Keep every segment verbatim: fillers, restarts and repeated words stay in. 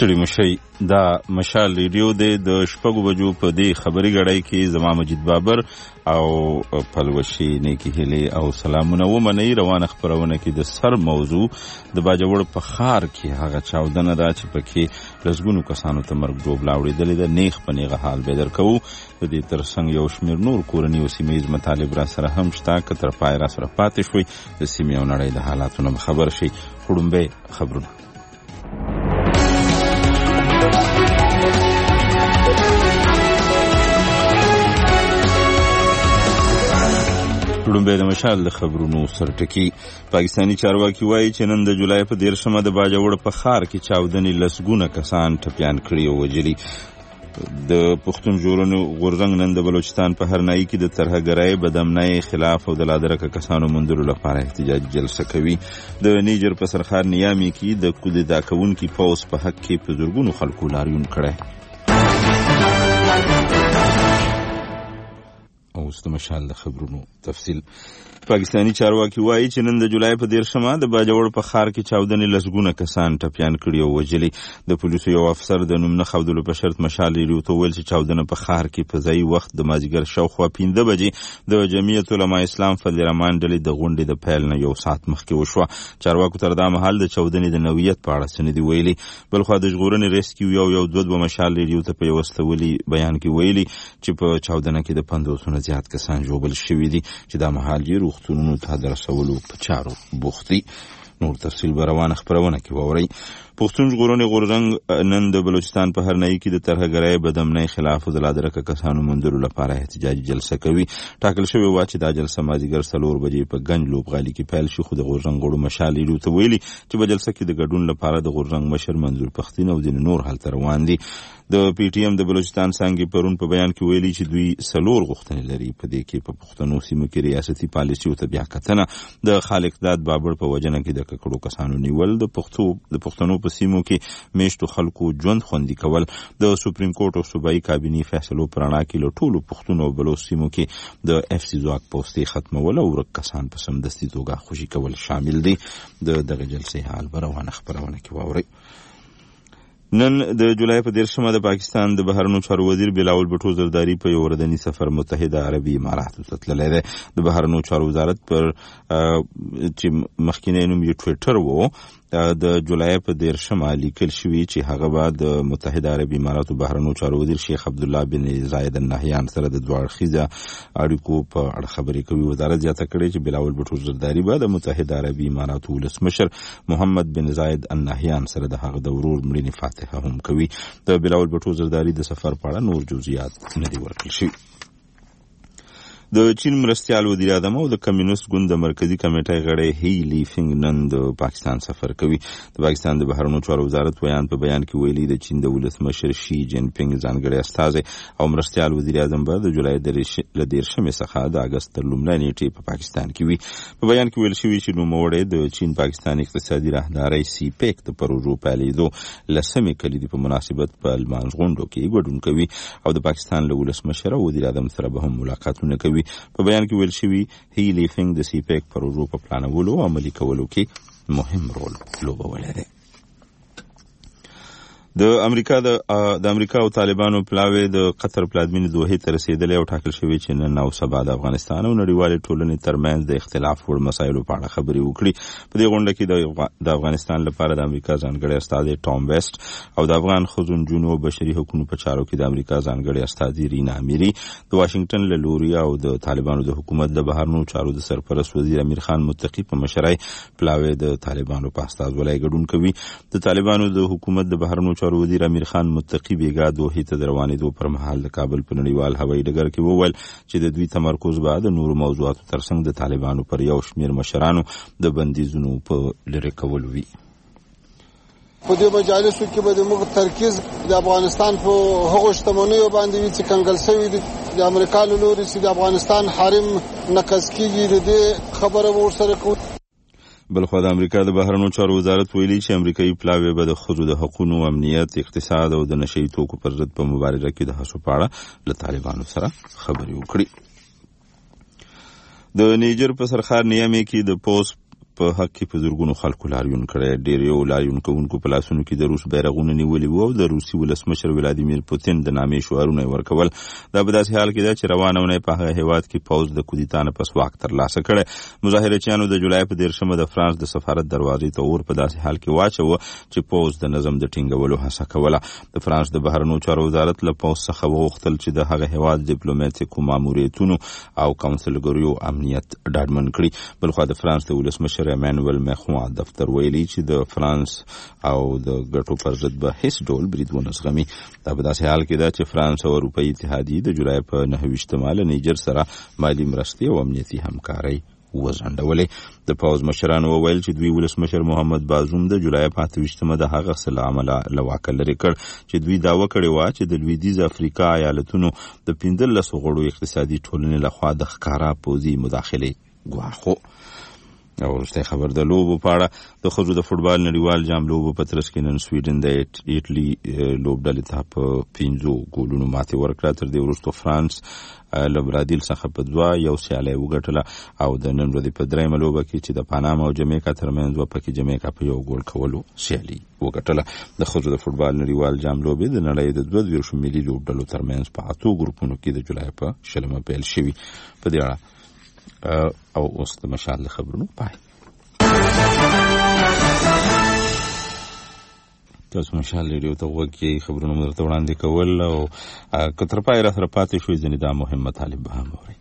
ستړي مشي دا مشال ریډیو دی د شپږو بجو په دې خبري غړای کې زما مجید بابر او پلوشي نیکی هلي او سلامونه ومني روانه خبرونه کې د سر موضوع د باجوړ په خار کې هغه چاودنه دا چې پکې لسګونو کسانو ته مرګ جوړ لاوړېدل د نیخ په نیغه حال به درکو د دې ترڅنګ یو شمیر نور کورنی او سیمایي مطالب را سره هم شته کتر پای را سره پاتې شوي د سیمې او نړۍ د حالاتونو خبر شي خړمبه خبرونه لومبه د مشال د خبرونو سرټکی پاکستانی چارواکي وایي چې نن د جولای په دیرشمه د باجوړ په خار کې چاودنې لسګونه کسان ټپیان کړي او وجلي د پښتون ژغورنې غورځنګ نن د بلوچستان په هرنایي کې د ترهګرۍ بدامنۍ خلاف او د لادرکه کسانو موندلو لپاره احتجاجي جلسه کوي د نیجر په سرخار نیامي کې د کودتا کوونکي پوس په حق کې په زرګونو خلکو لاریون کړی او د مشال د خبرونو تفصیل پاکستانی چارواکي وایي چې نن د جولای په دیرشمه د باجوړ په خار کې چاودنې لسګونه کسان ټپیان کړي او وجلي د پولیسو یو افسر د نوم نه ښودلو په شرط مشال ریډیو ته وویل چې چاودنه په خار کې په ځایي وخت د مازدیګر شاوخوا پنځه بجې د جمعیت علما اسلام فضل رحمان ډلې د غونډې د پیل نه یو ساعت مخکې وشوه چارواکو تر دا مهال د چاودنې د نوعیت په اړه څه نه دي ویلي بلخوا د ژغورنې ریسکیو یو یو دوه دوه مشال ریډیو ته په یو استولي بیان کې ویلي چې په چاودنه کې د پنځوس نه زیات کسان ژوبل شوي دي چې دا مهال یې روغتونونو ته د رسولو په چارو بوخت دي نور تفصیل به روانه خبرونه کې واورئ پښتون ژغورنې غورځنګ نن د بلوچستان په هرنایي کې د ترهګرۍ بدامنۍ خلاف د لادرکه کسانو موندلو لپاره احتجاجي جلسه کوي ټاکل شوې وه چې دا جلسه مازدیګر څلور بجې په ګنج لوبغالي کې پیل شي خو د غورځنګ غړو مشال ریډیو ته ویلي چې په جلسه کې د ګډون لپاره د غورځنګ مشر منظور پښتین او ځینې نور هلته روان دي د پی ټی ایم د بلوچستان څانګې پرون په بیان کې ویلي چې دوی څلور غوښتنې لري په دې کې په پښتنو سیمو کې ریاستي پالیسیو ته بیا کتنه د خالق داد بابر په وجنه کې د ککړو کسانو نیول د پښتو د پښتنو په سیمو کې میشتو خلکو ژوند خوندي کول د سپریم کورټ او صوبایي کابینې فیصلو پر اړه کې له ټولو پښتنو او بلوچ سیمو کې د اف سی ځواک پوستې ختمول او ورک کسان په سمدستي توګه خوشي کول شامل دي د دغه جلسې حال به روانه خبرونه کې واورئ نن د جولای په دیرشمه د پاکستان د بهرنیو چارو وزیر بلاول بټو زرداری په یو وردني سفر متحده عربي اماراتو ته تللی دی د بهرنیو چارو وزارت پر چې مخکینی نوم یې ټویټر و د جولای په دیرشمه لیکل شوي چې هغه به د متحده عربي اماراتو بهرنیو چارو وزیر شیخ عبدالله بن زاید النهیان سره د دوه اړخیزه اړیکو په اړه خبرې کوي وزارت زیاته کړې چې بلاول بټو زرداری به د متحده عربي اماراتو ولسمشر محمد بن زاید النهیان سره د هغه د ورور مړینې فاتحه هم کوي د بلاول بټو زرداری د سفر په اړه نور جزئیات نه دي ورکړل شوي د چین مرستیال وزیر اعظم او د کمیونست ګوند د مرکزی کمیټې غړی هی لیفینګ نن د پاکستان سفر کوي د پاکستان د بهرنیو چارو وزارت بیان په بیان کې ویلي د چین د ولسمشر شي جین پینګ ځانګړی استازی او مرستیال وزیر اعظم به د جولای د دیرشمې څخه د اګست تر لومړۍ نیټې په پاکستان کې وي په بیان کې ویل شوي چې نوموړی د چین پاکستان اقتصادي راهدارۍ سی پیک د پروژو پیلېدو لسمې کلیدي په مناسبت په لمانځ غونډو کې ګډون کوي او د پاکستان له ولسمشر او وزیر اعظم سره به هم ملاقاتونه کوي په بیان کې ویل شوي هی لیفینګ د سی پیک پروژو په پلانولو او عملي کولو کې مهم رول لوبولی دی د امریکا د د امریکا او طالبانو پلاوی د قطر پلازمینې دوحې ته رسیدلی او ټاکل شوی چې نن او سبا د افغانستان او نړیوالې ټولنې ترمنځ د اختلاف وړ مسایلو په اړه خبرې وکړي په دې غونډه کې د افغانستان لپاره د امریکا ځانګړی استازی ټام ویسټ او د افغان ښځو نجونو او بشري حقوقو په چارو کې د امریکا ځانګړی استازی رینا امیري د واشنګټن له لوري او د طالبانو د حکومت د بهرنیو چارو د سرپرست وزیر امیر خان متقي په مشرۍ پلاوی د طالبانو په استازولۍ ګډون کوي د طالبانو د حکومت د بهرنیو چارو وزیر امیر خان متقي بیګا دوحې ته د روانېدو پر مهال د کابل په نړیوال هوایي ډګر کې وویل چې د دوی تمرکز به د نورو موضوعاتو ترڅنګ د طالبانو پر یو شمېر مشرانو د بندیزونو په لرې کولو وي په دې مجالسو کې به موږ ترکیز د افغانستان په هغو شتمنیو باندې وي چې کنګل شوي دي د امریکا له لوري چې د افغانستان حریم نقض کېږي د دې خبره به ورسره کوو بلخوا د امریکا د بهرنیو چارو وزارت ویلي چې امریکایي پلاوی به د ښځو د حقونو امنیت اقتصاد او د نشهیي توکو پر ضد په مبارزه کې د هڅو په اړه له طالبانو سره خبرې وکړي د نیجر په سرخار نیامي کې د پوس په حق کې په زرګونو خلکو لاریون کړی. ډېر یو لاریون کوونکو په لاسونو کې د روس بیرغونه نیولي وو او د روسي ولسمشر ولادیمیر پوتین د نامې شعارونه ورکول. دا په داسې حال کې ده چې روانه اونۍ په هغه هېواد کې پوځ د کودتا نه پس واک ترلاسه کړی. مظاهرچیانو د جولای په دېرشمه د فرانس د سفارت دروازې ته اور په داسې حال کې واچوه چې پوځ د نظم د ټینګولو هڅه کوله. د فرانس د بهرنیو چارو وزارت له پوځ څخه وغوښتل چې د هغه هېواد ډیپلوماټیکو ماموریتونو او کونسلګریو امنیت ډاډمن کړي. بلخوا د فرانس د ولسمشر امانوئل ماکرون دفتر ویلي چې د فرانس او د ګټو پر ضد به هیڅ ډول برید ونه زغمي. دا په داسې حال کې ده چې فرانس او اروپایي اتحادیې د جولای په نهه ویشتمه له نیجر سره مالي مرستې او امنیتي همکارۍ وځنډولې. د پوځ مشرانو وویل چې دوی ولسمشر محمد بازوم د جولای په اته ویشتمه د هغه څه له امله له واکه لرې کړ چې دوی دعوه کړې وه چې د لویدیځ افریقا ایالتونو د پنځلسو غړو اقتصادي ټولنې لخوا د ښکاره پوځي مداخلې ګواښ و. او وروستی خبر د لوبو په اړه. د ښځو د فوټبال نړیوال جام لوبو په ترڅ کې نن سویډن د ایټلي لوبډلې ته په پنځو ګولونو ماتې ورکړه. تر دې وروسته فرانس له برازیل څخه په دوه یو سیالي وګټله او د نن ورځې په درېیمه لوبه کې چې د پاناما او جمیکا ترمنځ وه پکې جمیکا په یو ګول کولو سیالي وګټله. د ښځو د فوټبال نړیوال جام لوبې د نړۍ د دوه دېرشو ملي لوبډلو ترمنځ په اتو ګروپونو کې د جولای په شلمه پیل شوي. په دې اړه او اوس د مشال خبرونو پای. تاسو مشال ریډیو ته وګورئ، خبرونه مو درته وړاندې کول او که تر پای را سره پاتې شوئ ځینې دا مهم مطالب به هم اورئ.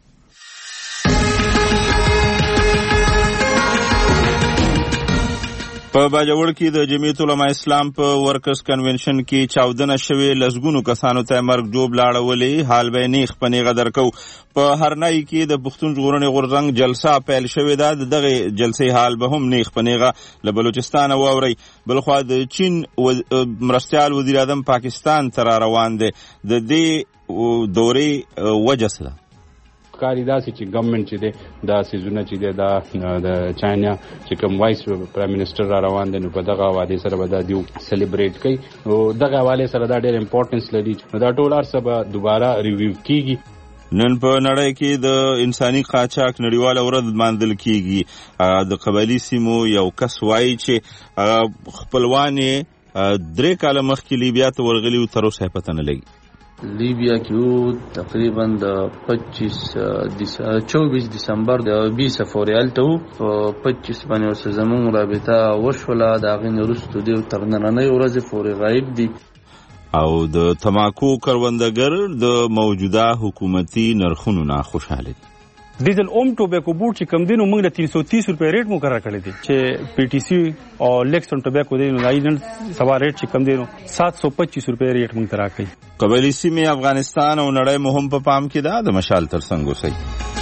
په باجوړ کې د جمعیت العلماء اسلام په ورکرز کنونشن کې چاودنه شوې، لسګونو کسانو ته مرګ جوب لاړولې. حال به نیخ په نیغه درکو. په هرنای کې د پښتون ژغورنې غورځنګ جلسه پیل شوې ده. د دغه جلسې حال به هم نیخ په نیغه له بلوچستانه واورئ. بلخوا د چین مرستیال وزیر اعظم پاکستان ته را روان دی. د دې دورې وجه څه ده؟ کاری داسې چې ګورنمنت چې دی دا سیزونه چې دی دا د چاینا چې کوم وایس پرایم منسٹر را روان دی نو په دغه حواله سره به دا دیو سلیبریټ کوي او دغه حواله سره دا ډېر امپورټنس لري. دا ټول ارسه به دوباره ریویو کیږي. نن په نړۍ کې د انساني قاچاق نړیواله ورځ ماندل کیږي. د قبایلي سیمو یو کس وایي چې خپلوان یې درې کاله مخکې لیبیا ته ورغلي و، تر اوسه یې پته نه لګي. لیبیا کې تقریبا د پچیس چوبیس دسمبر د بیس فوریال ته په پچیس باندې ورسره زموږ رابطه وشوله. د هغې وروسته دی تر نننۍ ورځې پورې غایب دي. او د تماکو کروندګر د موجوده حکومتي نرخونو نه خوشحاله دي. ډیزل اوم ټوبیکو بورډ چې کم دی نو موږ د تین سو تیس روپۍ ریټ مقرر کړی دی چې پی ټي سی او لیکسن ټوبیکو دی نو نن سبا ریټ چې کم دی نو سات سو پچیس روپۍ ریټ موږ ته راکوي. قبایلي سیمې افغانستان او نړۍ مو هم په پام کې ده. د مشال تر څنګ اوسئ.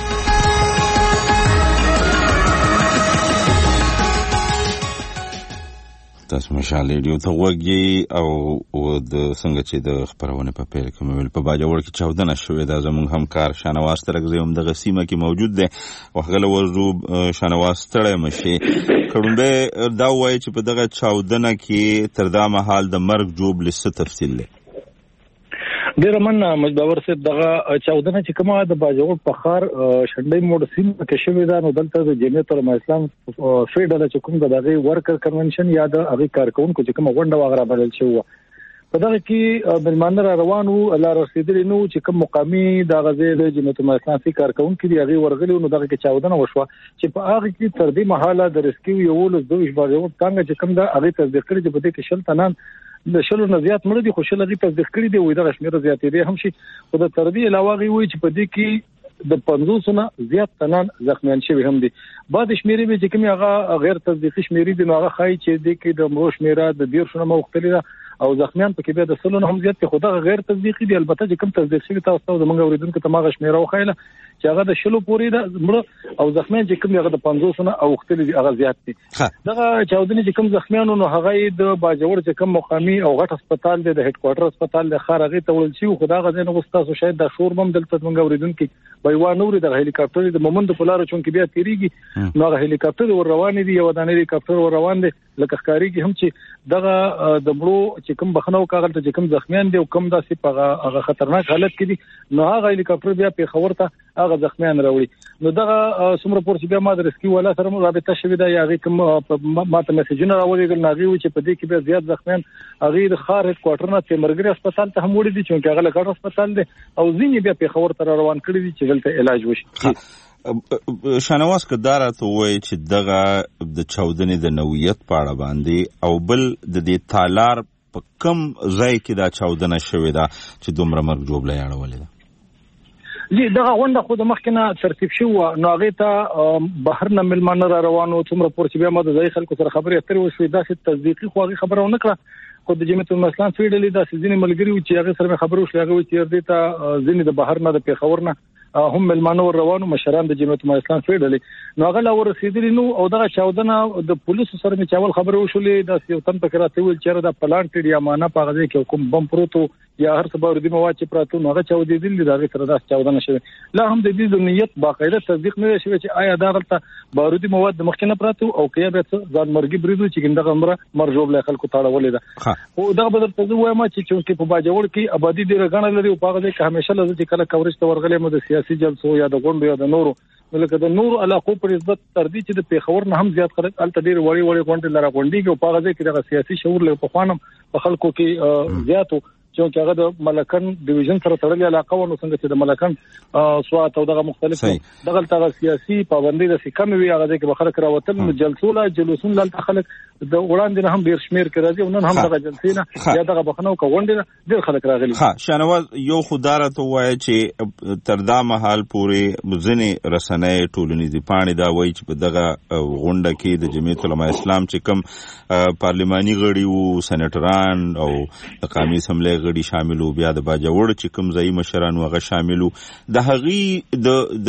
تاسو مشال ریډیو ته وګورئ او د څنګه چې د خبرونه په پیل کې مې په باجوړ کې چاودنه شوې ده. زموږ همکار شانواز ترګزی هم دغه سیمه کې موجود دی او هغه له ورځو شانواز ستړی مشي. کړومبه دا وایي چې په دغه چاودنه کې تر دا مهال د مرګ جوب لسه تفصیل لري. ډیر من مجبور صاحب دغه چاودنه چې کومه د باجوړ په خار شنډۍ موډ سیم کې شوې ده نو دلته د جمعیت العلماء اسلام فیډرل چې کوم دغه ورکر کنونشن یا د هغه کارکونکو چې کومه غونډه واغره بدل شو په دغه کې بلمانه را روانو الله رسیدلی نو چې کوم مقامي د غزې د جمعیت العلماء اسلام فی کارکونکو دی هغه ورغلی نو دغه کې چاودنه وشوه چې په هغه کې تر دې محاله د ریسکیو یو له دوه باجوړ څنګه چې کوم د هغه تصدیق کړی چې په دې کې شل تنان د شلو نه زیات مړه دي، خو شل هغې تصدیق کړي دي وایي دغه شمېره زیاتېدی هم شي. خو د تر دې علاوه هغې وایي چې په دې کې د پنځوسو نه زیات تنان زخمیان شوي هم دي. بعد شمېرې به چې کومې هغه غیر تصدیقي شمېرې دي نو هغه ښایي چې دې کې د مړو شمېره د دېرشو نه اوښتلې ده او زخمیان پکې بیا د سلو نه هم زیات دي. خو دغه غیر تصدیقي دي. البته چې کوم تصدیق شوي تاسو ته زموږ اورېدونکو ته هغه شمېره وښایله چې هغه د شلو پورې ده مړه او زخمیان چې کوم هغه د پنځوسو نه اوښتلي دي هغه زیات دي. دغه چاودنې چې کوم زخمیانو نو هغه د باجوړ چې کوم مقامي او غټ هسپتال دی د هډ کوارټر هسپتال د خار هغې ته وړل شوي. خو دغه ځای نه اوس تاسو شاید دا شور هم دلته زموږ اورېدونکي به یوه نه اوري. دغه هلیکاپټر د مومندو په لاره چونکې بیا تېرېږي نو هغه هلیکاپټر ور روانې دي. یو دانې هلیکاپټر ور روان دی لکه ښکارېږي هم چې دغه د مړو چې کوم بخښنه وکړه هغلته چې کوم زخمیان دي او کوم داسې په هغه خطرناک حالت کې دي نو هغه هلیکاپټر بیا پېښور ته هغه هغه زخمیان راوړي. نو دغه څومره پور چې بیا ما د ریسکیو والا سره رابطه شوې ده یا هغې کوم ما ته میسیجونه راولېږل نو هغې وایي چې په دې کې بیا زیات زخمیان هغې د ښار هېډ کوارټر نه تیمرګري هسپتال ته هم وړي دي چې هغه له ګډ هسپتال دی او ځینې بیا پېښور ته را روان کړي دي چې دلته علاج وشي. شانواز که دا راته ووایي چې دغه د چاودنې د نوعیت په اړه باندې او بل د دې تالار په کوم ځای کې دا چاودنه شوې ده چې دومره مرګ ژوبله یې اړولې ده؟ جی دغه غونډه خو د مخکې نه ترتیب شوې وه نو هغې ته بهر نه مېلمانه را روان وو څومره پورې چې بیا ما د ځایي خلکو سره خبرې اترې وشوې داسې تصدیقي خو هغې خبره ونه کړه خو د جمعیت المسلمان څو ډلې داسې ځینې ملګري وو چې هغې سره مې خبرې وشوې هغې وایي چې دې ته ځینې د بهر نه د پېښور نه هم مېلمانه ور روانو مشران د جمعیت المسلمان څو ډلې نو هغه لا ورسېدلي نو او دغه چاودنه د پولیسو سره مې چې اول خبرې وشولې داسې یو تن پکې راته وویل چې یاره دا پلان کړي یا مانه په هغه ځای کې کوم بم پروت و یا هر څه بارودي مواد چې پراته نو هغه چاودېدلي دي د هغې سره داسې چاودنه شوې لا هم د دې د نیت باقاعده تصدیق نه دی شوی چې آیا دا دلته بارودي مواد د مخکې نه پراته او که یا بیا څه ځانمرګي برید و چې دغه مره مرګ ژوبلی خلکو ته اړولې ده خو دغه به درته زه وایم چې چونکې په باجوړ کې آبادي ډېره ګڼه لري او په هغه ځای کې همیشه له زه چې کله کورج ته ورغلی یم د سیاسي جلسو یا د غونډو یا د نورو نو لکه د نورو علاقو پر نسبت تر دې چې د پېښور نه هم زیات خلک هلته ډېرې وړې وړې غونډې لره غونډېږي او په هغه ځای کې دغه سیاسي شعور له پخوا نه په خلکو کې زیات و چې هغه د ملکن ډیویژن سره تړلې علاقه و نو څنګه چې د ملکن سوات او دغه مختلف دغه دغه سیاسي پابندۍ داسې کمې وي هغه ځای کې به خلک راوتل نو جلسو له جلوسونو دلته خلک د وړاندې نه هم ډېر شمېر کې راځي او نن هم دغه جلسې نه یا دغه بخښنه او که غونډې نه ډېر خلک راغلي. ښه شانواز یو خو دا راته ووایه چې تر دا مهال پورې ځینې رسنۍ ټولنیزې پاڼې دا وایي چې په دغه غونډه کې د جمعیت علماء اسلام چې کوم پارلماني غړي وو سینیټران او د قومي اسمبلۍ غړي شامل وو بیا د باجوړ چې کوم ځایي مشران وو هغه شامل وو د هغې د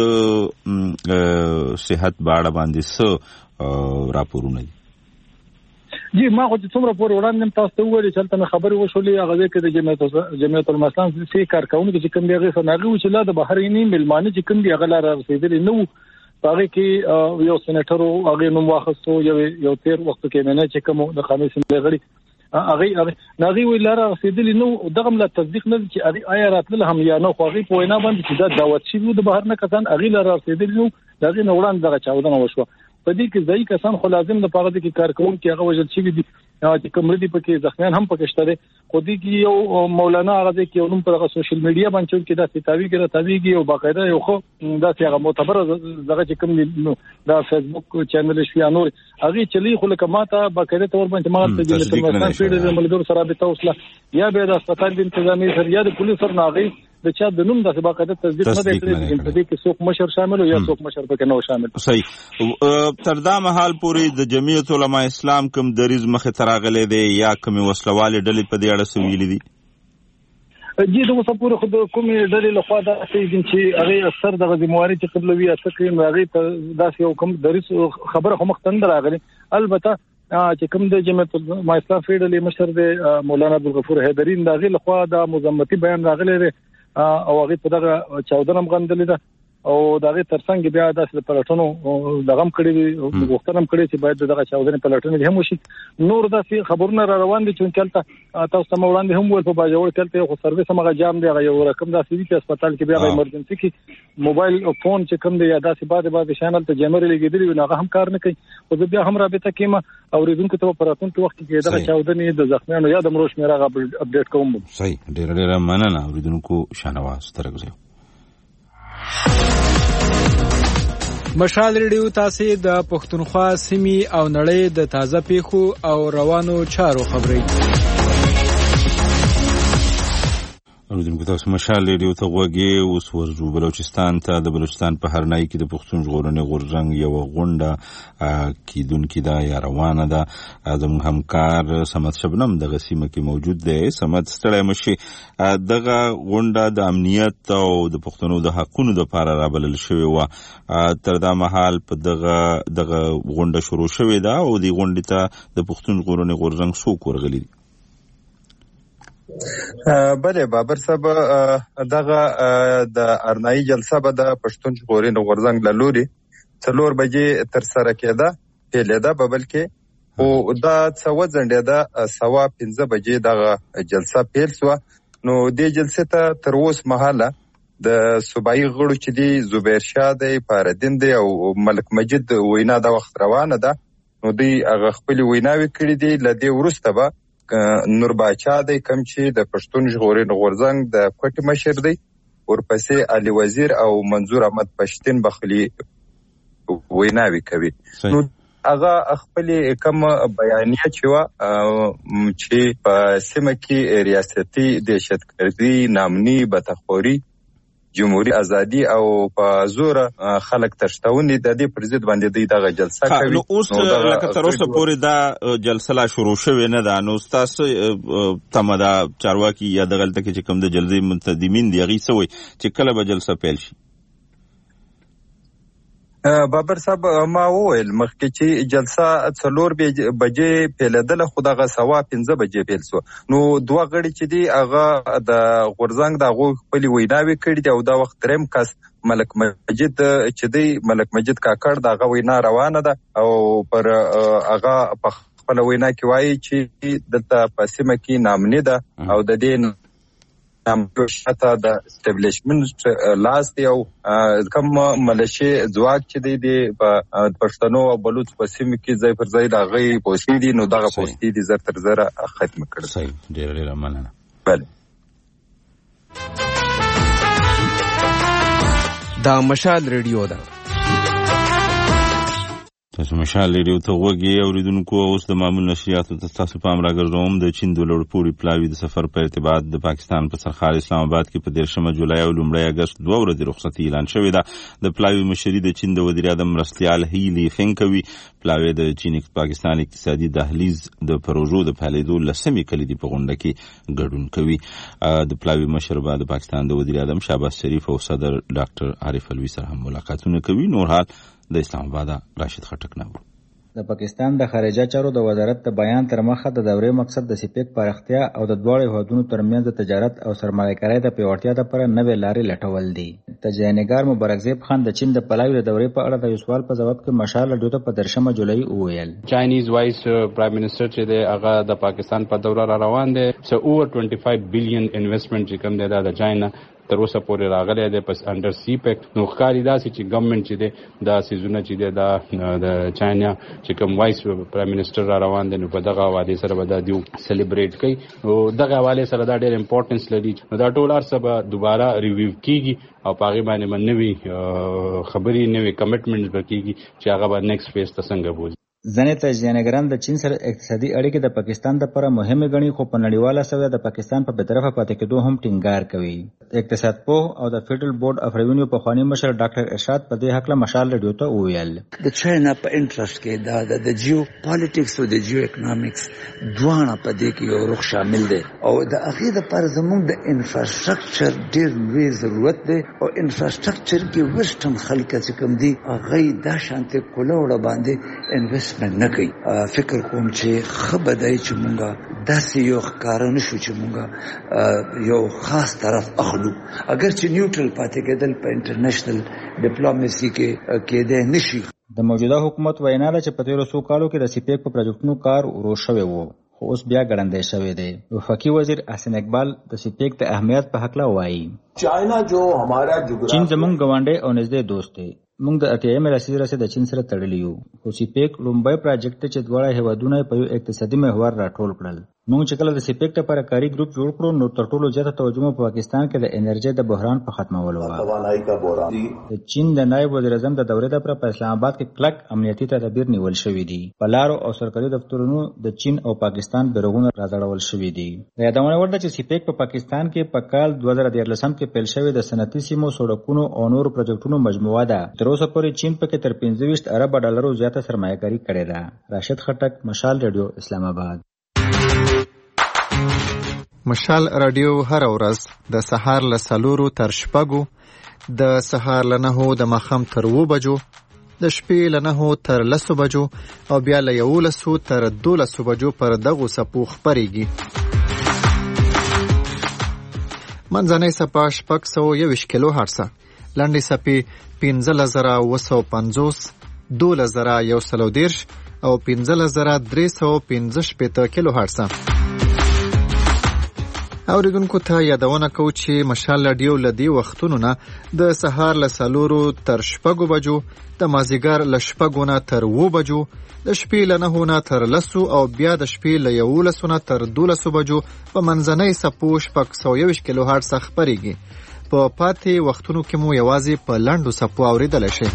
د صحت په اړه باندې څه راپورونه دي؟ جی ما خو چې څومره پورې وړاندې هم تاسو ته وویلې چې هلته مې خبرې وشولې هغه ځای کې د جمعیت المسلمان سې کارکوونکي چې کوم دي هغې سره هغې وو چې لا د بهرني مېلمانه چې کوم دي هغه لا را رسېدلي نه وو په هغې کې یو سینیټر و هغې نوم واخیستو یو یو تېر وخت کې مینه چې کوم د قومي اسمبلۍ غړي هغې هغې هغې وایي لا را رسېدلي نه وو دغه هم لا تصدیق نه دی چې هغې آیا راتلل هم یا نه خو هغې په وینا باندې چې دا دعوت شوي وو د بهر نه کسان هغې لا را رسېدلي نه وو د هغې نه وړاندې دغه چاودنه وشوه په دې کې ځایي کسان خو لازم د په هغه کې کارکوونکي هغه وژل شوي دي چې کوم ردي پکې زخمیان هم پکې شته دی خو دې کې یو مولانا هغه ځای کې یو نوم په دغه سوشل میډیا باندې چې داسې تاویږي را تاویږي او باقاعده یو خو داسې هغه معتبره دغه چې کوم دا فیسبوک چینل شوي یا نور هغې چلی خو لکه ما ته باقاعده طور باندې ما ته د مسلمان پیډ د ملګرو سره رابطه وشله یا بیا د هسپتال د انتظامي سره یا د پولیس سره نه هغې د چا د نوم داسې باقاعده تصدیق نه دی کړی چې په دې کې څوک مشر شامل یا څوک مشر پکې نه شامل. صحیح تر دا مهال پورې د جمعیت علماء اسلام کوم دریځ مخې ته راغلی دی یا کومې وسلوالې ډلې په دې اړه څه ویلي دي؟ جی د اوسه پورې خو د کومې ډلې لخوا داسې دي چې هغې اکثر دغه ذمواري چې قبلوي یا څه کوي نو هغې ته داسې یو کوم دریځ خبره خو مخته نه راغلې البته چې کوم د جمعیت علماء اسلام ډلې مشر دی مولانا عبدالغفور حیدري د هغې لخوا د مذمتي بیان راغلی دی او هغې په دغه چاودنه هم غندلې ده او د هغې تر څنګ بیا داسې د پلټنو دغه هم کړي دي غوښتنه هم کړې چې باید د دغه چاودنې پلټنې هم وشي نور داسې خبرونه را روان دي چې هلته تاسو ته مې وړاندې هم وویل په باجوړ کې هلته یو خو سروس هم هغه جام دی هغه یو رقم داسې دي چې هسپتال کې بیا هغه ایمرجنسي کې موبایل فون چې کوم دی یا داسې بعضې بعضې شیان هلته جیمرې لګېدلي وي نو هغه هم کار نه کوي خو زه بیا هم رابطه کېیم اورېدونکو ته په راتلونکي وخت کې دغه چاودنې د زخمیانو یا د مړو شمېره هغه اپډېټ کوم. صحیح ډېره ډېره مننه اورېدونکو شانواز ترکزیو. مشال ریډیو تاسې د پښتونخوا سیمې او نړۍ د تازه پیښو او روانو چارو خبري اورېدونکو تاسو مشال ریډیو ته غوږی اوس ورځو بلوچستان ته د بلوچستان په هرنای کې د پښتون ژغورنې غورځنګ یو غونډه کیدونکې ده یا روانه ده زموږ همکار سمد شبنم دغه سیمه کې موجود دی. سمد ستړی مشي دغه غونډه د امنیت او د پښتنو د حقونو دپاره رابلل شوې وه تر دا مهال په دغه دغه غونډه شروع شوې ده او دې غونډې ته د پښتون ژغورنې غورځنګ څوک ورغلي دي؟ بله بابر صاحب دغه د ارنایي جلسه به د پښتون ژغورنې غورځنګ له لوري څلور بجې ترسره کېده پیلېده به بلکې او دا څه وځنډېده سوا پنځه بجې دغه جلسه پیل شوه نو دې جلسې ته تر اوس مهاله د صوبایي غړو چې دی زبیر شاه دی، فاردین دی او ملک مجید وینا د وخت روانه ده، نو دوی هغه خپل ویناوي کړي دي. لدې وروسته به نور باچا دی کوم چې د پښتون ژغورنې غورځنګ د کوټې مشر دی، ورپسې علي وزیر او منظور احمد پښتین بخلي ویناوي کوي. نو هغه خپل کوم بیانیه چې وا چې په سیمه کې ریاستي دهشتګردي، نامني، بتخوري، جمهوریت ازادي او په زور خلک تشتونی د دې پر ضد باندې دوی دغه جلسه کوي. نو اوس لکه تر اوسه پورې دا جلسه لا شروع شوې نه ده، نو تاسو تمه دا چارواکي یا دغه تل کې چې کوم د جلسې منتظمین دی هغه سوي چې کله به جلسه پیل شي؟ بابر صاحب ما وویل مخکې چې جلسه څلور بجې پیلېدله، خو دغه سوا پنځه بجې پیل سو. نو دوه غړي چې دي هغه د غورځنګ د هغوی خپلې ویناوې کړي دي او دا وخت دریم کس ملک مجید چې دی، ملک مجید کاکړ، د هغه وینا روانه ده او پر هغه په خپله وینا کې وایي چې دلته په سیمه کې نامني ده او د دې شاته د اسټابلیشمنت لاس دی او کوم ملشي ځواک چې دی د پښتنو او بلوچ په سیمه کې ځای پر ځای د هغې پوستې دي، نو دغه پوستې دي زر تر زره ختم کړل. صحیح، ډېره ډېره مننه. بله، دا مشال ریډیو ده. تاسو مشال ریډیو ته وګورئ اوریدونکو. اوس د معمول نشریاتو ته تاسو پام راګرځوم. د چین د لوړ پوړي پلاوي د سفر په ارتباط د پاکستان په سرحد اسلام آباد کې په دیرشمه جولای او لومړی اگست دوه ورځې رخصتي اعلان شوې ده. د پلاوي مشري د چین د وزیر اعظم مرستیال هیلی فینګ کوي. پلاوي د چین پاکستان اقتصادي دهلیز د پروژو د فعالیدو لسمې کلیدي په غونډه کې ګډون کوي. د پلاوي مشر به د پاکستان د وزیر اعظم شهباز شریف او صدر ډاکټر عارف الوی سره هم ملاقاتونه کوي. نور حال د اسلام آباد راشد خټک ناوړو. د پاکستان د خارجه چارو د وزارت د بیان تر مخه د دورې مقصد د سپیک پراختیا او د دواړو هیوادونو ترمنځ د تجارت او سرمایه‌کارۍ د پیاوړتیا لپاره نوې لارې لټول دي. تجزیه‌نګار مبارک زیب خان د چین د پلاوي د دورې په اړه د یو سوال په جواب کې مشال ډیو ته په درشمه جولای وویل. چاینیز وایس پرایم منسٹر چې دی هغه د پاکستان په دوره را روان دی. سو اوور پنځه پنځه بلین انویسټمنٹ چې کوم دی دا د چاینا تر اوسه پورې راغلی دی پس انډر سی پیک. نو ښکاري داسې چې ګورنمنټ چې دی دا سیزونه چې دی دا د چاینا چې کوم وایس پرایم منسٹر را روان دی نو په دغه حواله سره به دا دیو سلیبریټ کوي. نو دغه حواله سره دا ډېر امپورټنس لري. نو دا ټول ارسه به دوباره ریویو کیږي او په هغې باندې به نوي خبرې نوي کمټمنټس به کیږي چې هغه به نیکسټ فیز ته څنګه بوځي. ځینې تجزیه‌نګاران د چین سره اقتصادي اړیکې د پاکستان لپاره مهمه ګڼي، خو په نړیواله سویه د پاکستان په بېطرفه پاتې کېدو هم ټینګار کوي. اقتصاد پوه او د فیډرل بورډ اف ریونیو پخوانی مشر ډاکټر ارشاد په دې هکله مشال ریډیو ته وویل. د چاینا په انټرست کې دا د جیو پالیټکس او د جیو اکونومکس دواړه په دې کې یو رخ شامل دي او د هغې لپاره زموږ د انفراستراکچر ډېر لوی ضرورت دی او انفراستراکچر کې ویسټرن خلک چې کوم دي هغې دا شانتې کولوړه باندې انویسټمنټ نه کوي. فکر کوم چې ښه به دی چې مونږ داسې یو ښکاره نه شو چې مونږ یو خاص طرف اخلو. اگر چې نیوټرل پاتې کېدل په انټرنیشنل ډیپلوماسي کې کېدی نه شي. د موجوده حکومت وینا ده چې په تېرو څو کالو کې د سپیک په پروجیکټونو کار ورو شوی و خو اوس بیا ګړندی شوی دی. وفاقي وزیر احسن اقبال د سپیک د اهمیت په هکله وایي. چین زموږ ګاونډی او نږدې دوست دی. موږ د اتیایمې لسیزې راهیسې د چین سره تړلي یو، خو سپیک لومړی پراجیکټ چې دواړه هیوادونه په یو اقتصادي محور راټول کړل. موږ چې کله د سپیک لپاره کاري ګروپ جوړ کړو نو تر ټولو زیاته توجه په پاکستان کې د انرژۍ د بحران په ختمولو وه. د چین د نایب وزیر اعظم د دورې لپاره په اسلام آباد کې کلک امنیتي تدابیر نیول شوي دي. په لارو او سرکاري دفترونو د چین او پاکستان بیرغونه راځړول شوي دي. د یادونه وړ ده چې سپیک په پاکستان کې په کال دوه زره دیارلسم کې پیل شوی د صنعتي سیمو، سړکونو او نورو پروجیکټونو مجموعه ده. تر اوسه پورې چین پکې تر پنځه ویشت ارب ډالرو زیاته سرمایه‌کاري کړې ده. راشد خټک، مشال ریډیو، اسلام آباد. مشال رادیو هر ورځ د سهار له څلورو تر شپږو، د سهار له نهو د ماښام تر اوو بجو، د شپې له نهو تر لسو بجو او بیا له یولسو تر دولسو بجو پر دغو څپو خپرېږي. منځنۍ څپه شپږ سوه یوویشت کیلو هرڅه، لنډې څپې پنځلس زره اوه سوه پنځوس، دولس زره یو سل او دېرش او پنځلس زره درې سوه پنځه شپېته کیلو هرڅه. اوریدونکو ته یادونه کوو چې مشال رادیو لدی وختونو نه د سهار له څلورو تر شپږو بجو، د مازیګر له شپږو نه تر اوو بجو، د شپې له نهو نه تر لسو او بیا د شپې له یولسو نه تر دولسو بجو په منځنۍ څپو شپږ سوه یوویشت کیلو هرټز خپرېږي. په پاتې وختونو کې مو یوازې په لنډو څپو اورېدلی شئ.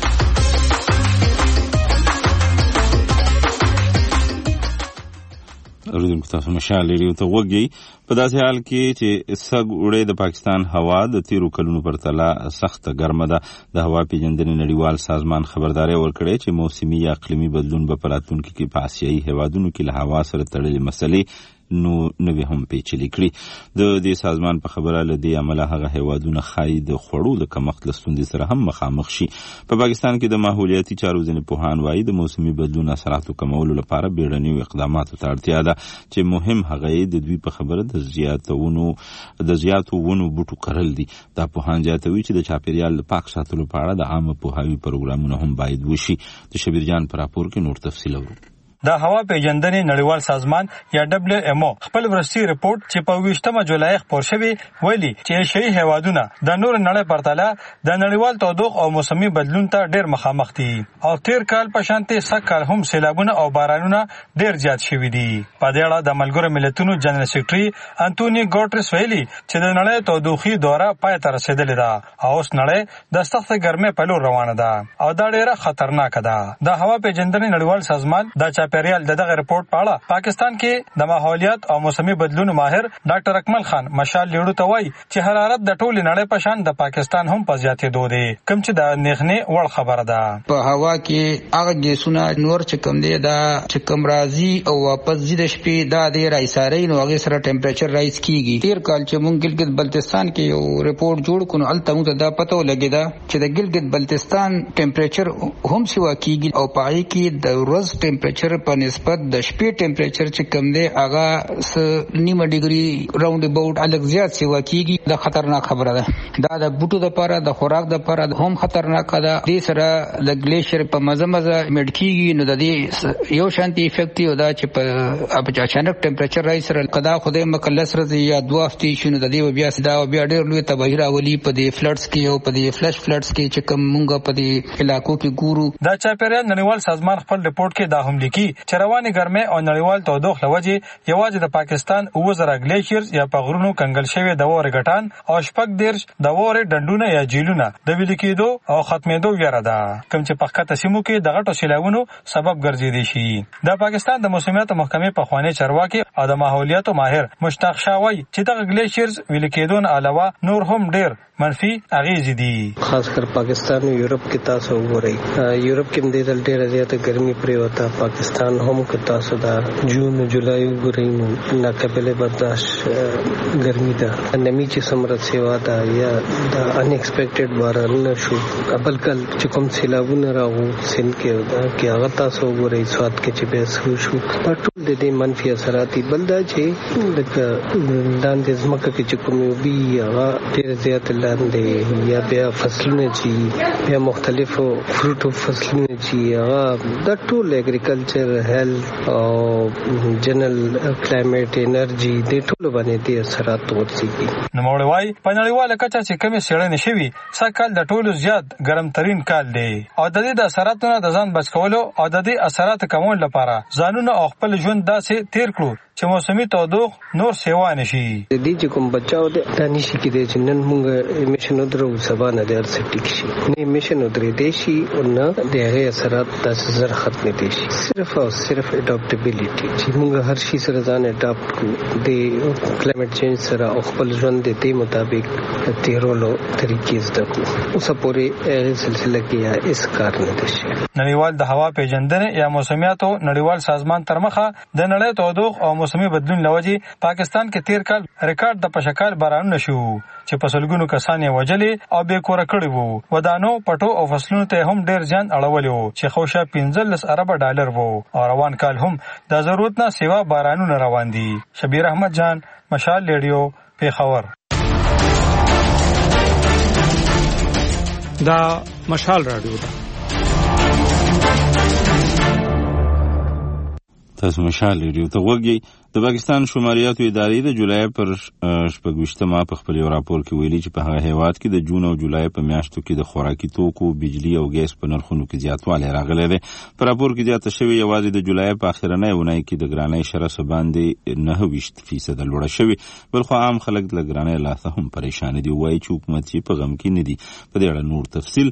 اوریدونکو تاسو مشال ریډیو ته وګورئ. په داسې حال کې چې سږ اوړی د پاکستان هوا د تیرو کلونو پرتله سخته ګرمه ده. د هوا پیژندنې نړیوال سازمان خبرداری ورکړی چې موسمي یا اقلیمي بدلون به په راتلونکي کې په آسیایي هیوادونو کې له هوا سره تړلې مسلې نو نوې هم پیچلې کړي. د دې سازمان په خبره له دې امله هغه هیوادونه ښایي د خوړو د کمښت له ستونزې سره هم مخامخ شي. په پاکستان کې د ماحولیاتي چارو ځینې پوهان وایي د موسمي بدلون اثراتو کمولو لپاره بیړنیو اقداماتو ته اړتیا ده چې مهم هغه یې د دوی په خبره د زیاتونو د زیاتو ونو بوټو کرل دي. دا پوهان زیاتوي چې د چاپیریال د پاک ساتلو په اړه د عامه پوهاوي پروګرامونه هم باید وشي. د شبیر جان په راپور کې نور تفصیل اورو. د هوا پیژندنې نړیوال سازمان یا دبليو ایم او خپل ورستي رپورت چې په ویشتمه جولای خپور شوی ویلي چې ایشیایي هیوادونه د نور نړۍ پرتله د نړیوال تودوخه او موسمي بدلون ته ډېر مخامخ دي او تیر کال په شانتي سږ کال هم سیلابونه او بارانونه ډېر زیات شوي دي. په دې اړه د ملګرو ملتونو جنرال سیکریټري انټونی ګوټریس ویلي چې د نړۍ تودوخي دوره پای ته رسیدلې ده او اوس نړۍ د سخت ګرمۍ په لور روانه ده او دا ډېره خطرناک ده. د هوا پیژندنې نړیوال سازمان د چاپیریال د دغه رپورت په اړه پاکستان کې د ماحولیات او موسمي بدلون ماهر ډاکټر اکمل خان مشال لیړو ته وایي چې حرارت د ټولې نړۍ په شان د پاکستان هم په زیاتېدو دی، کوم چې د اندېښنې وړ خبره ده. په هوا کې هغه ګیسونه نور چې کوم دی دا چې کوم راځي او واپس ځي د شپې دا دی رایساري نو هغه سره ټمپریچر رایز کیږي. تیر کال چې مونږ ګلګت بلتستان کې یو رپورت جوړ کړو الته موږ دا پته ولګیدا چې د ګلګت بلتستان ټمپریچر هم سیوا کیږي او پای کې د ورځ ټمپریچر په نسبت د شپې ټمپریچر چې کم دی هغه نیمه ډیګري راوند اباوت الګ زیات سیوا کیږي. دا خطرناک خبره ده. دا د بوټو لپاره د خوراک لپاره هم خطرناک ده. دې سره د ګلیشر په مزه مزه مډ کیږي نو د دې یو شانتي افیکټ یو دا چې په اچانک ټمپریچر راځي سره قدا خدای مکلس راځي یا دوه هفتې شنو د دې بیا سدا بیا ډېر لوی تباہی راولي په دې فلډز کې او په دې فلش فلډز کې چې کوم مونږ په دې علاقو کې ګورو. دا چاپیریال نړیوال سازمان خپل رپورت کې دا هم لیکي چې رواني ګرمۍ او نړیوال تودوخه لوجه یوازې د پاکستان اوه زره ګلیشیرز یا په غرونو کنګل شوی د وره غټان او شپږ دیرش د وره ډنډونه یا جیلونه د ویل کېدو او ختمېدو ویره ده کوم چې په خطه سیمو کې د غټو سیلاوونو سبب ګرځېدي شي. د پاکستان د موسمیات محکمې په خوانی چارواکي او د ماحولیات ماهر مشتاق شاوی چې د ګلیشیرز ویل کېدو نه علاوه نور هم ډېر منفي اغیز دي. خاص کر پاکستان او یورپ کې تاسو وګورئ یورپ کې د ډېر زیاته ګرمي پرې وتا پاکستان هم کې تاسو دا جون جولای وګورئ نو ناقابل برداشت ګرمي ده. نمی چې سمرت سیوا ده یا د ان ایکسپیکټډ باران شو قبل کل چې کوم سیلابونه راغو سن کې دا کې هغه تاسو وګورئ سواد کې چې به شو ټول د دې منفي اثرات بلدا چې د داندې زمکه کې چې کوم بي هغه ډېر زیات لاندې یا بیا فصلونه چې یا مختلفو فروټو فصلونه چې هغه د ټول اګریکلچر هیلث او جنرال کلایمټ انرژي د ټول باندې د اثرات ورسیږي. نو موږ وایي په نړیواله کچه چې کومې څېړنې شوي سږ کال د ټولو زیات ګرم ترین کال دی او د دې د اثراتو نه د ځان بچ کولو او د دې اثرات کمولو لپاره ځانونه او خپل ژوند داسې تیر کړو چې موسمي تودوخه نور سیوا نشي. د دې چې کوم بچاو د دانشي کې د جنن موږ امیشن درو سبا نه د ارسټیک شي نه امیشن درې دی شي او نه د هغه اثرات تاسو زر ختم دي شي. صرف او صرف اډاپټیبিলিټي چې موږ هر شي سره ځان اډاپټ کو د کلایمټ چینج سره او خپل ژوند د دې مطابق تیرولو طریقې زده کو اوس پورې سلسله کې یا اس کار نه دي شي. نړیوال د هوا پیژندنې یا موسمیاتو نړیوال سازمان تر مخه د نړۍ تودوخه او موسمي بدلون لوجه پاکستان کې تیر کال ریکارډ د پشکال بارانونه شو چې په سلګونو کسان یې وجلې او بې کوره کړي وو. ودانو پټو او فصلونو ته هم ډېر ځان اړولي وو چې خوشا پنځلس ارب ډالر وو او روان کال هم د ضرورت نه سیوا بارانونه روان دي. شبیر احمد جان مشال ریډیو پیښور. دا مشال رادیو ده. تاسو مشال ریډیو ته وګورئ. د پاکستان شماریاتو ادارې د جولای پر شپږویشتمه په خپل یو راپور کې ویلي چې په هغه هیواد کې د جون او جولای په میاشتو کې د خوراکي توکو، بجلی او ګیس په نرخونو کې زیاتوالی راغلی دی. په راپور کې زیاته شوې یوازې د جولای په اخرنۍ اونۍ کې د ګرانۍ شرح باندې نهه ویشت فیصده لوړه شوې، بلخو عام خلک له ګرانۍ لاسه هم پریشان دي. وایي چې حکومت یې په غم کې نه دي. په دې اړه نور تفصیل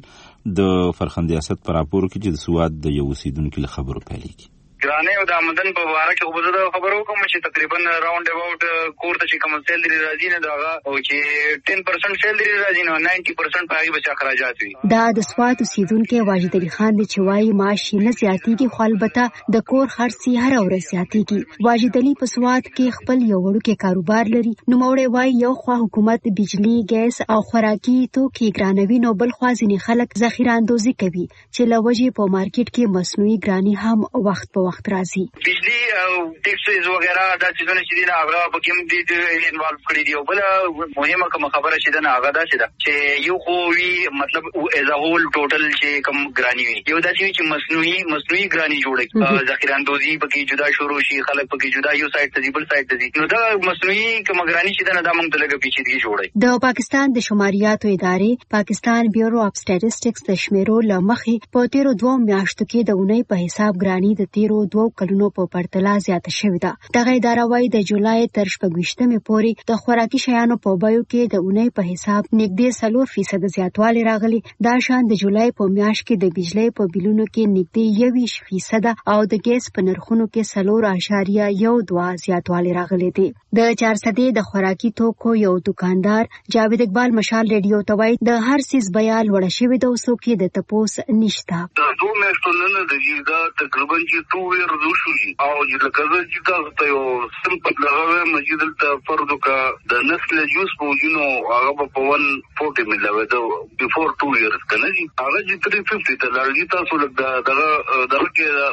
د فرخندې اسد په راپور کې چې د سواد د یو اوسیدونکي له خبرو پیلېږي. ګرانۍ او د آمدن په باره کې خو زه خبرو کوم چې تقریبا راوند اباوټ کور ته چې کوم سیلري راځي نه دغه او چې ټین پرسنټ سیلري راځي نو نایمټي پرسنټ په هغې به چې اخراجات وي. دا د سوات اوسیدونکی واجد علي خان دی چې وایي معاش یې نه زیاتېږي، خو البته د کور خرڅ یې هره ورځ زیاتېږي. واجد علي په سوات کې خپل یو وړوکی کاروبار لري. نوموړی وایي یو خوا حکومت بجلی، ګیس او خوراکي توکي ګرانوي، نو بل خوا ځینې خلک ذخیره اندوزي کوي چې له وجې په مارکیټ کې مصنوعي ګراني هم وخت په وخت راځي. بجلی او ټیکسز وغیرہ دا چیزونه چې دي نه هغه پکې هم دي انوالو کړي دي. او بله مهمه کومه خبره چې ده نه هغه داسې ده چې یو خو وي مطلب ایز ا هول ټوټل چې کوم ګراني وي، یو داسې وي چې مصنوعي مصنوعي ګراني جوړه کړي، ذخیره اندوزي پکې جدا شروع شي، خلک پکې جدا یو سایډ ته ځي بل سایډ ته ځي، نو دا مصنوعي کومه ګراني چې ده نه دا موږ ته لږه پیچیدګي جوړوي. د پاکستان د شماریاتو ادارې پاکستان بیورو اف سټیټسټکس د شمیرو له مخې په تیرو دوو میاشتو کې د اونۍ په حساب ګراني د تیرو دوو کلونو په پرتله زیاته شوې ده. دغه اداره وايي د جولای تر شپږویشتمې پورې د خوراکي شیانو په بیو کې د اونۍ په حساب نږدې څلور فیصده زیاتوالی راغلی. دا شان د جولای په میاشت کې د بجلی په بیلونو کې نږدې یوویشت فیصده او د ګیس په نرخونو کې څلور اعشاریه یو دوه زیاتوالی راغلی دی. د چارسدې د خوراکي توکو یو دکاندار جاوید اقبال مشال ریډیو ته وايي د هر څیز بیه لوړه شوې ده او څوک یې د تپوس نشته. د دوه میاشتو نه نه د دا تقریبا چې تو ویر دوشي او چې لکه زه چې تاسو ته یو سمپل لغوه مجید دلته فردو که د نسل جوس په وجونو هغه به په ون فورټي ملاوي ده بیفور ټو ایرز که نه دي هغه چې تھری ففټي ته لاړ تاسو لږ دغه دغه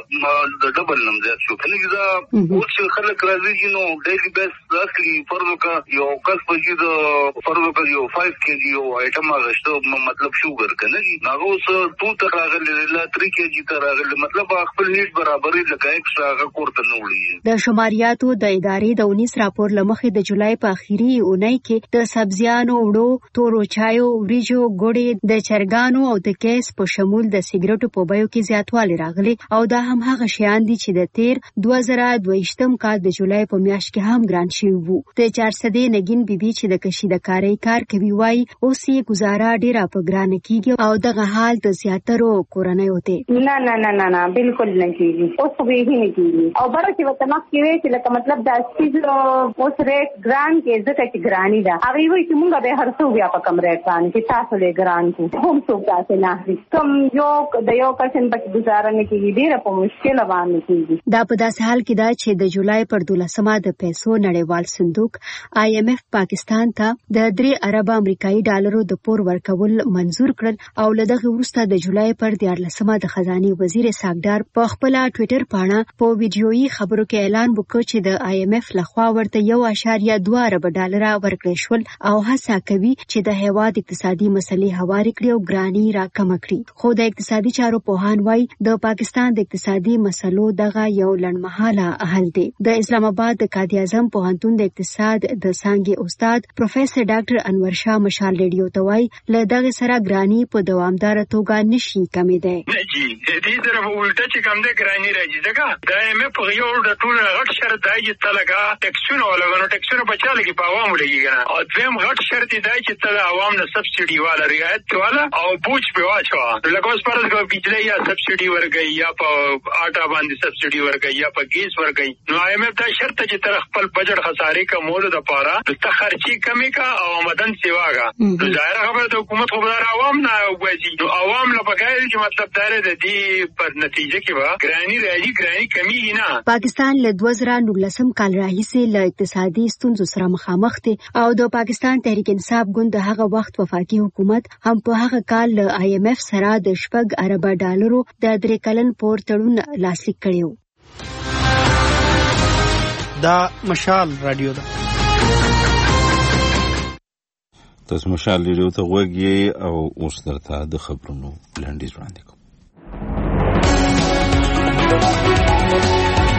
کې د ډبل نم زیات شو که نه دي. دا اوس چې خلک راځي چې نو ډیلي بیس اصلي فردو که یو کس په چې د فردو که یو فایو کېجي یو آیټم اغشته مطلب شوګر که نه دي هغه اوس ټو ته راغلی لا تھری کېجي ته راغلی مطلب خپل نیټ برابرې لکه ایکسټرا هغه کور ته نه وړي. د شماریاتو د ادارې د اونیس راپور له مخې د جولای په اخیری اونۍ کې د سبزیانو، وړو، تورو چایو، وریجو، ګوړې، د چرګانو او د ګیس په شمول د سیګریټو په بیو کې زیاتوالی راغلی او دا هم هغه شیان دي چې د تیر دوه زره دوهویشتم کال د جولای په میاشت کې هم ګران شوي وو. د چارسدې نګین بیبي چې د کشیدکارۍ کار کوي وایي اوس یې ګزاره ډیره په ګرانه کیږي او دغه حال د زیاترو کورنیو دی. نه نه نه نه نه بالکل نه کیږي، اوس خو به یې نه کیږي او بره چې وته مخ کې وی چې لکه مطلب دا چیز اوس ریټ ګران کې ځکه چې ګرانی ده هغه وایي چې مونږ به هر څو بیا په کم ریټ باندې چې تاسو له ګران کو هم څو تاسو نه اخلي کوم یو د یو کسن په گزاره نه کیږي ډیره په مشکل باندې کیږي. دا په داسې حال کې ده چې د جولای پر دولسمه د پیسو نړیوال صندوق آی ایم ایف پاکستان ته د درې ارب امریکایي ډالرو د پور ورکول منزور کړل او له دغه وروسته د جولای پر دیارلسمه د خزانه وزیر ساګدار په خپل ټوئیټر باندې په ویډیويي خبرو کې اعلان وکړ چې د آی ایم ایف لخوا ورته یو اعشاریه دوه ارب ډالر ورکړل شول او هڅه کوي چې د هیواد اقتصادي مسلې هوارې کړي او ګرانی راکم کړي. خو د اقتصادي چارو پوهان وایي د پاکستان د اقتصادي مسلو دغه یو لړمحاله حل دی. د اسلام آباد د قائد اعظم پوهنتون د اقتصاد د څانګې استاد پروفیسور ډاکټر انور شاه مشال ریډیو ته وایي له دغه سره ګرانی په دوامدار توګه نشي کمیدای. نه جی دې طرف ولټه چې کوم د ګرانی راځي ځکه د ایم په یو د ټول غټ شرط دی چې تلګه ټیکسونه ولګنو ټیکسونه په چاله کې په عوامو لګي کنه او دویم غټ شرط دی چې تل عوام نه سبسيډي والا رعایت والا او بوج په واچو لکه اوس پرځ کو بجلی یا سبسيډي ورګي یا په آټا باندې سبسيډي ورګي یا په ګیس ورګي نو ایم دا شرط چې تر خپل بجټ خسارې کا مول د پاره د خرچي کمی کا او آمدن سیواګه نو ظاهر خبره د حکومت خبردار عوام نه وځي نو عوام له بغیر چې مطلب دار د دې په نتیجه کې وا ګرانی راځي ګرانی کمی نه. پاکستان له دوه زره نولسم کال راهیسې له اقتصادي ستونزو سره مخامخ دی او د پاکستان تحریک انصاف ګوند د هغه وخت وفاقي حکومت هم په هغه کال له آی ایم ایف سره د شپږ ارب ډالرو د درې کلن پور تړون لاسلیک کړی. دا مشال رادیو ده. تاسو مشال ریډیو ته غوږی او اوس درته د خبرونو لنډیز وړاندې کوم.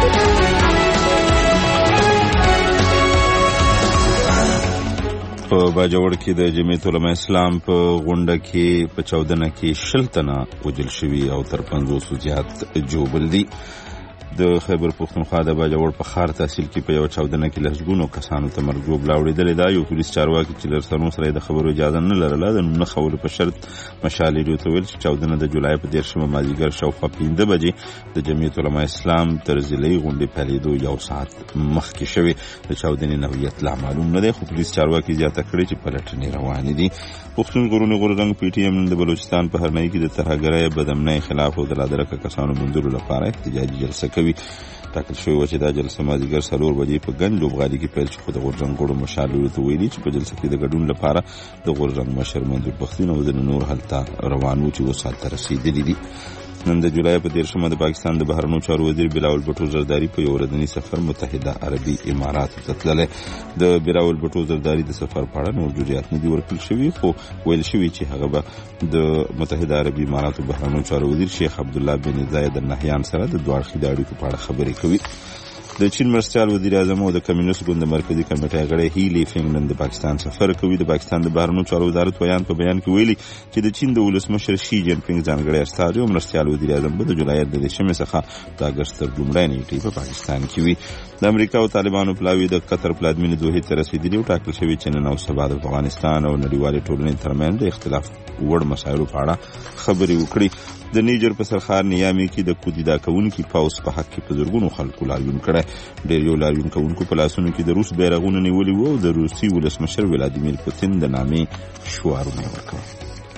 په باجوړ کې د جمعیت علماء اسلام په غونډه کې په چاودنه کې شل تنه وژل شوي او تر پنځوسو زیات ژوبل دي. د خیبر پښتونخوا د باجوړ په ښار تحصیل کې په یو چاودنه کې لسګونو کسانو ته مرګ ژوبله اورېدلې ده. یو پولیس چارواکي چې له رسنیو سره د خبرو اجازه نه لرله د نوم نه خولو په شرط مشال ریډیو ته ویل چې چاودنه د جولای په دېرشمه مازدیګر شاوخوا پنځه بجې د جمعیت علماء اسلام تر ضلعي غونډې پیلېدو یو ساعت مخکې شوې. د چاودنې نوعیت لا معلوم نه دی، خو پولیس چارواکي زیاته کړې چې پلټنې روانې دي. پښتون غرونې غورځنګ پی ټي ایم د بلوچستان په هرنۍ کې د ترهګرۍ بدامنۍ خلاف او د لادرکه کسانو موندلو لپاره احتجاجي جلسه کوي. ټاکل شوی و چې دا جلسه مازدیګر څلور بجې په ګڼ لوبغالي کې پیل شي، خو د غورځنګ غړو مشال ریډیو ته ویلي چې په جلسه کې د ګډون لپاره د غورځنګ مشر منظور پښتون او ځینې نور هلته روان وو چې اوس هلته رسېدلي دي. نن د جولای په دېرشمه د پاکستان د بهرنیو چارو وزیر بلاول بټو زرداري په یو ورځني سفر متحده عربي اماراتو ته تللی. د بلاول بټو زرداري د سفر په اړه نور جزئیات نه دي ورکړل شوي، خو ویل شوي چې هغه به د متحده عربي اماراتو بهرنیو چارو وزیر شیخ عبدالله بن زاید النهیان سره د دوه اړخیزو اړیکو په اړه خبرې کوي. د چین مرستیال وزیر اعظم او د کمیونست ګوند مرکزی کمیټې غړی هیلی فینګ نن د پاکستان سفر کوي. د پاکستان د بهرنیو چارو وزارت ویان په بیان کې ویلي چې د چین د ولسمشر شي جین پینګ ځانګړی استازی او مرستیال وزیر اعظم به د جولای د دېرشمې څخه د اګست تر لومړۍ نیټې په پاکستان کې وي. د امریکا او طالبانو پلاوي د قطر پلازمینې دوحې ته رسېدلي او ټاکل شوي چې نن او سبا د افغانستان او نړیوالې ټولنې ترمنځ د اختلاف وړ مسایلو په اړه خبرې وکړي. د نیجر په سرخار نیامي کې د کودیدا کوونکي پاوس په حق کې په زرګونو خلکو لاریون کړی. ډېر یو لاریون کوونکو په لاسونو کې د روس بیرغونه نیولي وو او د روسي ولسمشر ولادیمیر پوتین د نامې شعارونه ورکول.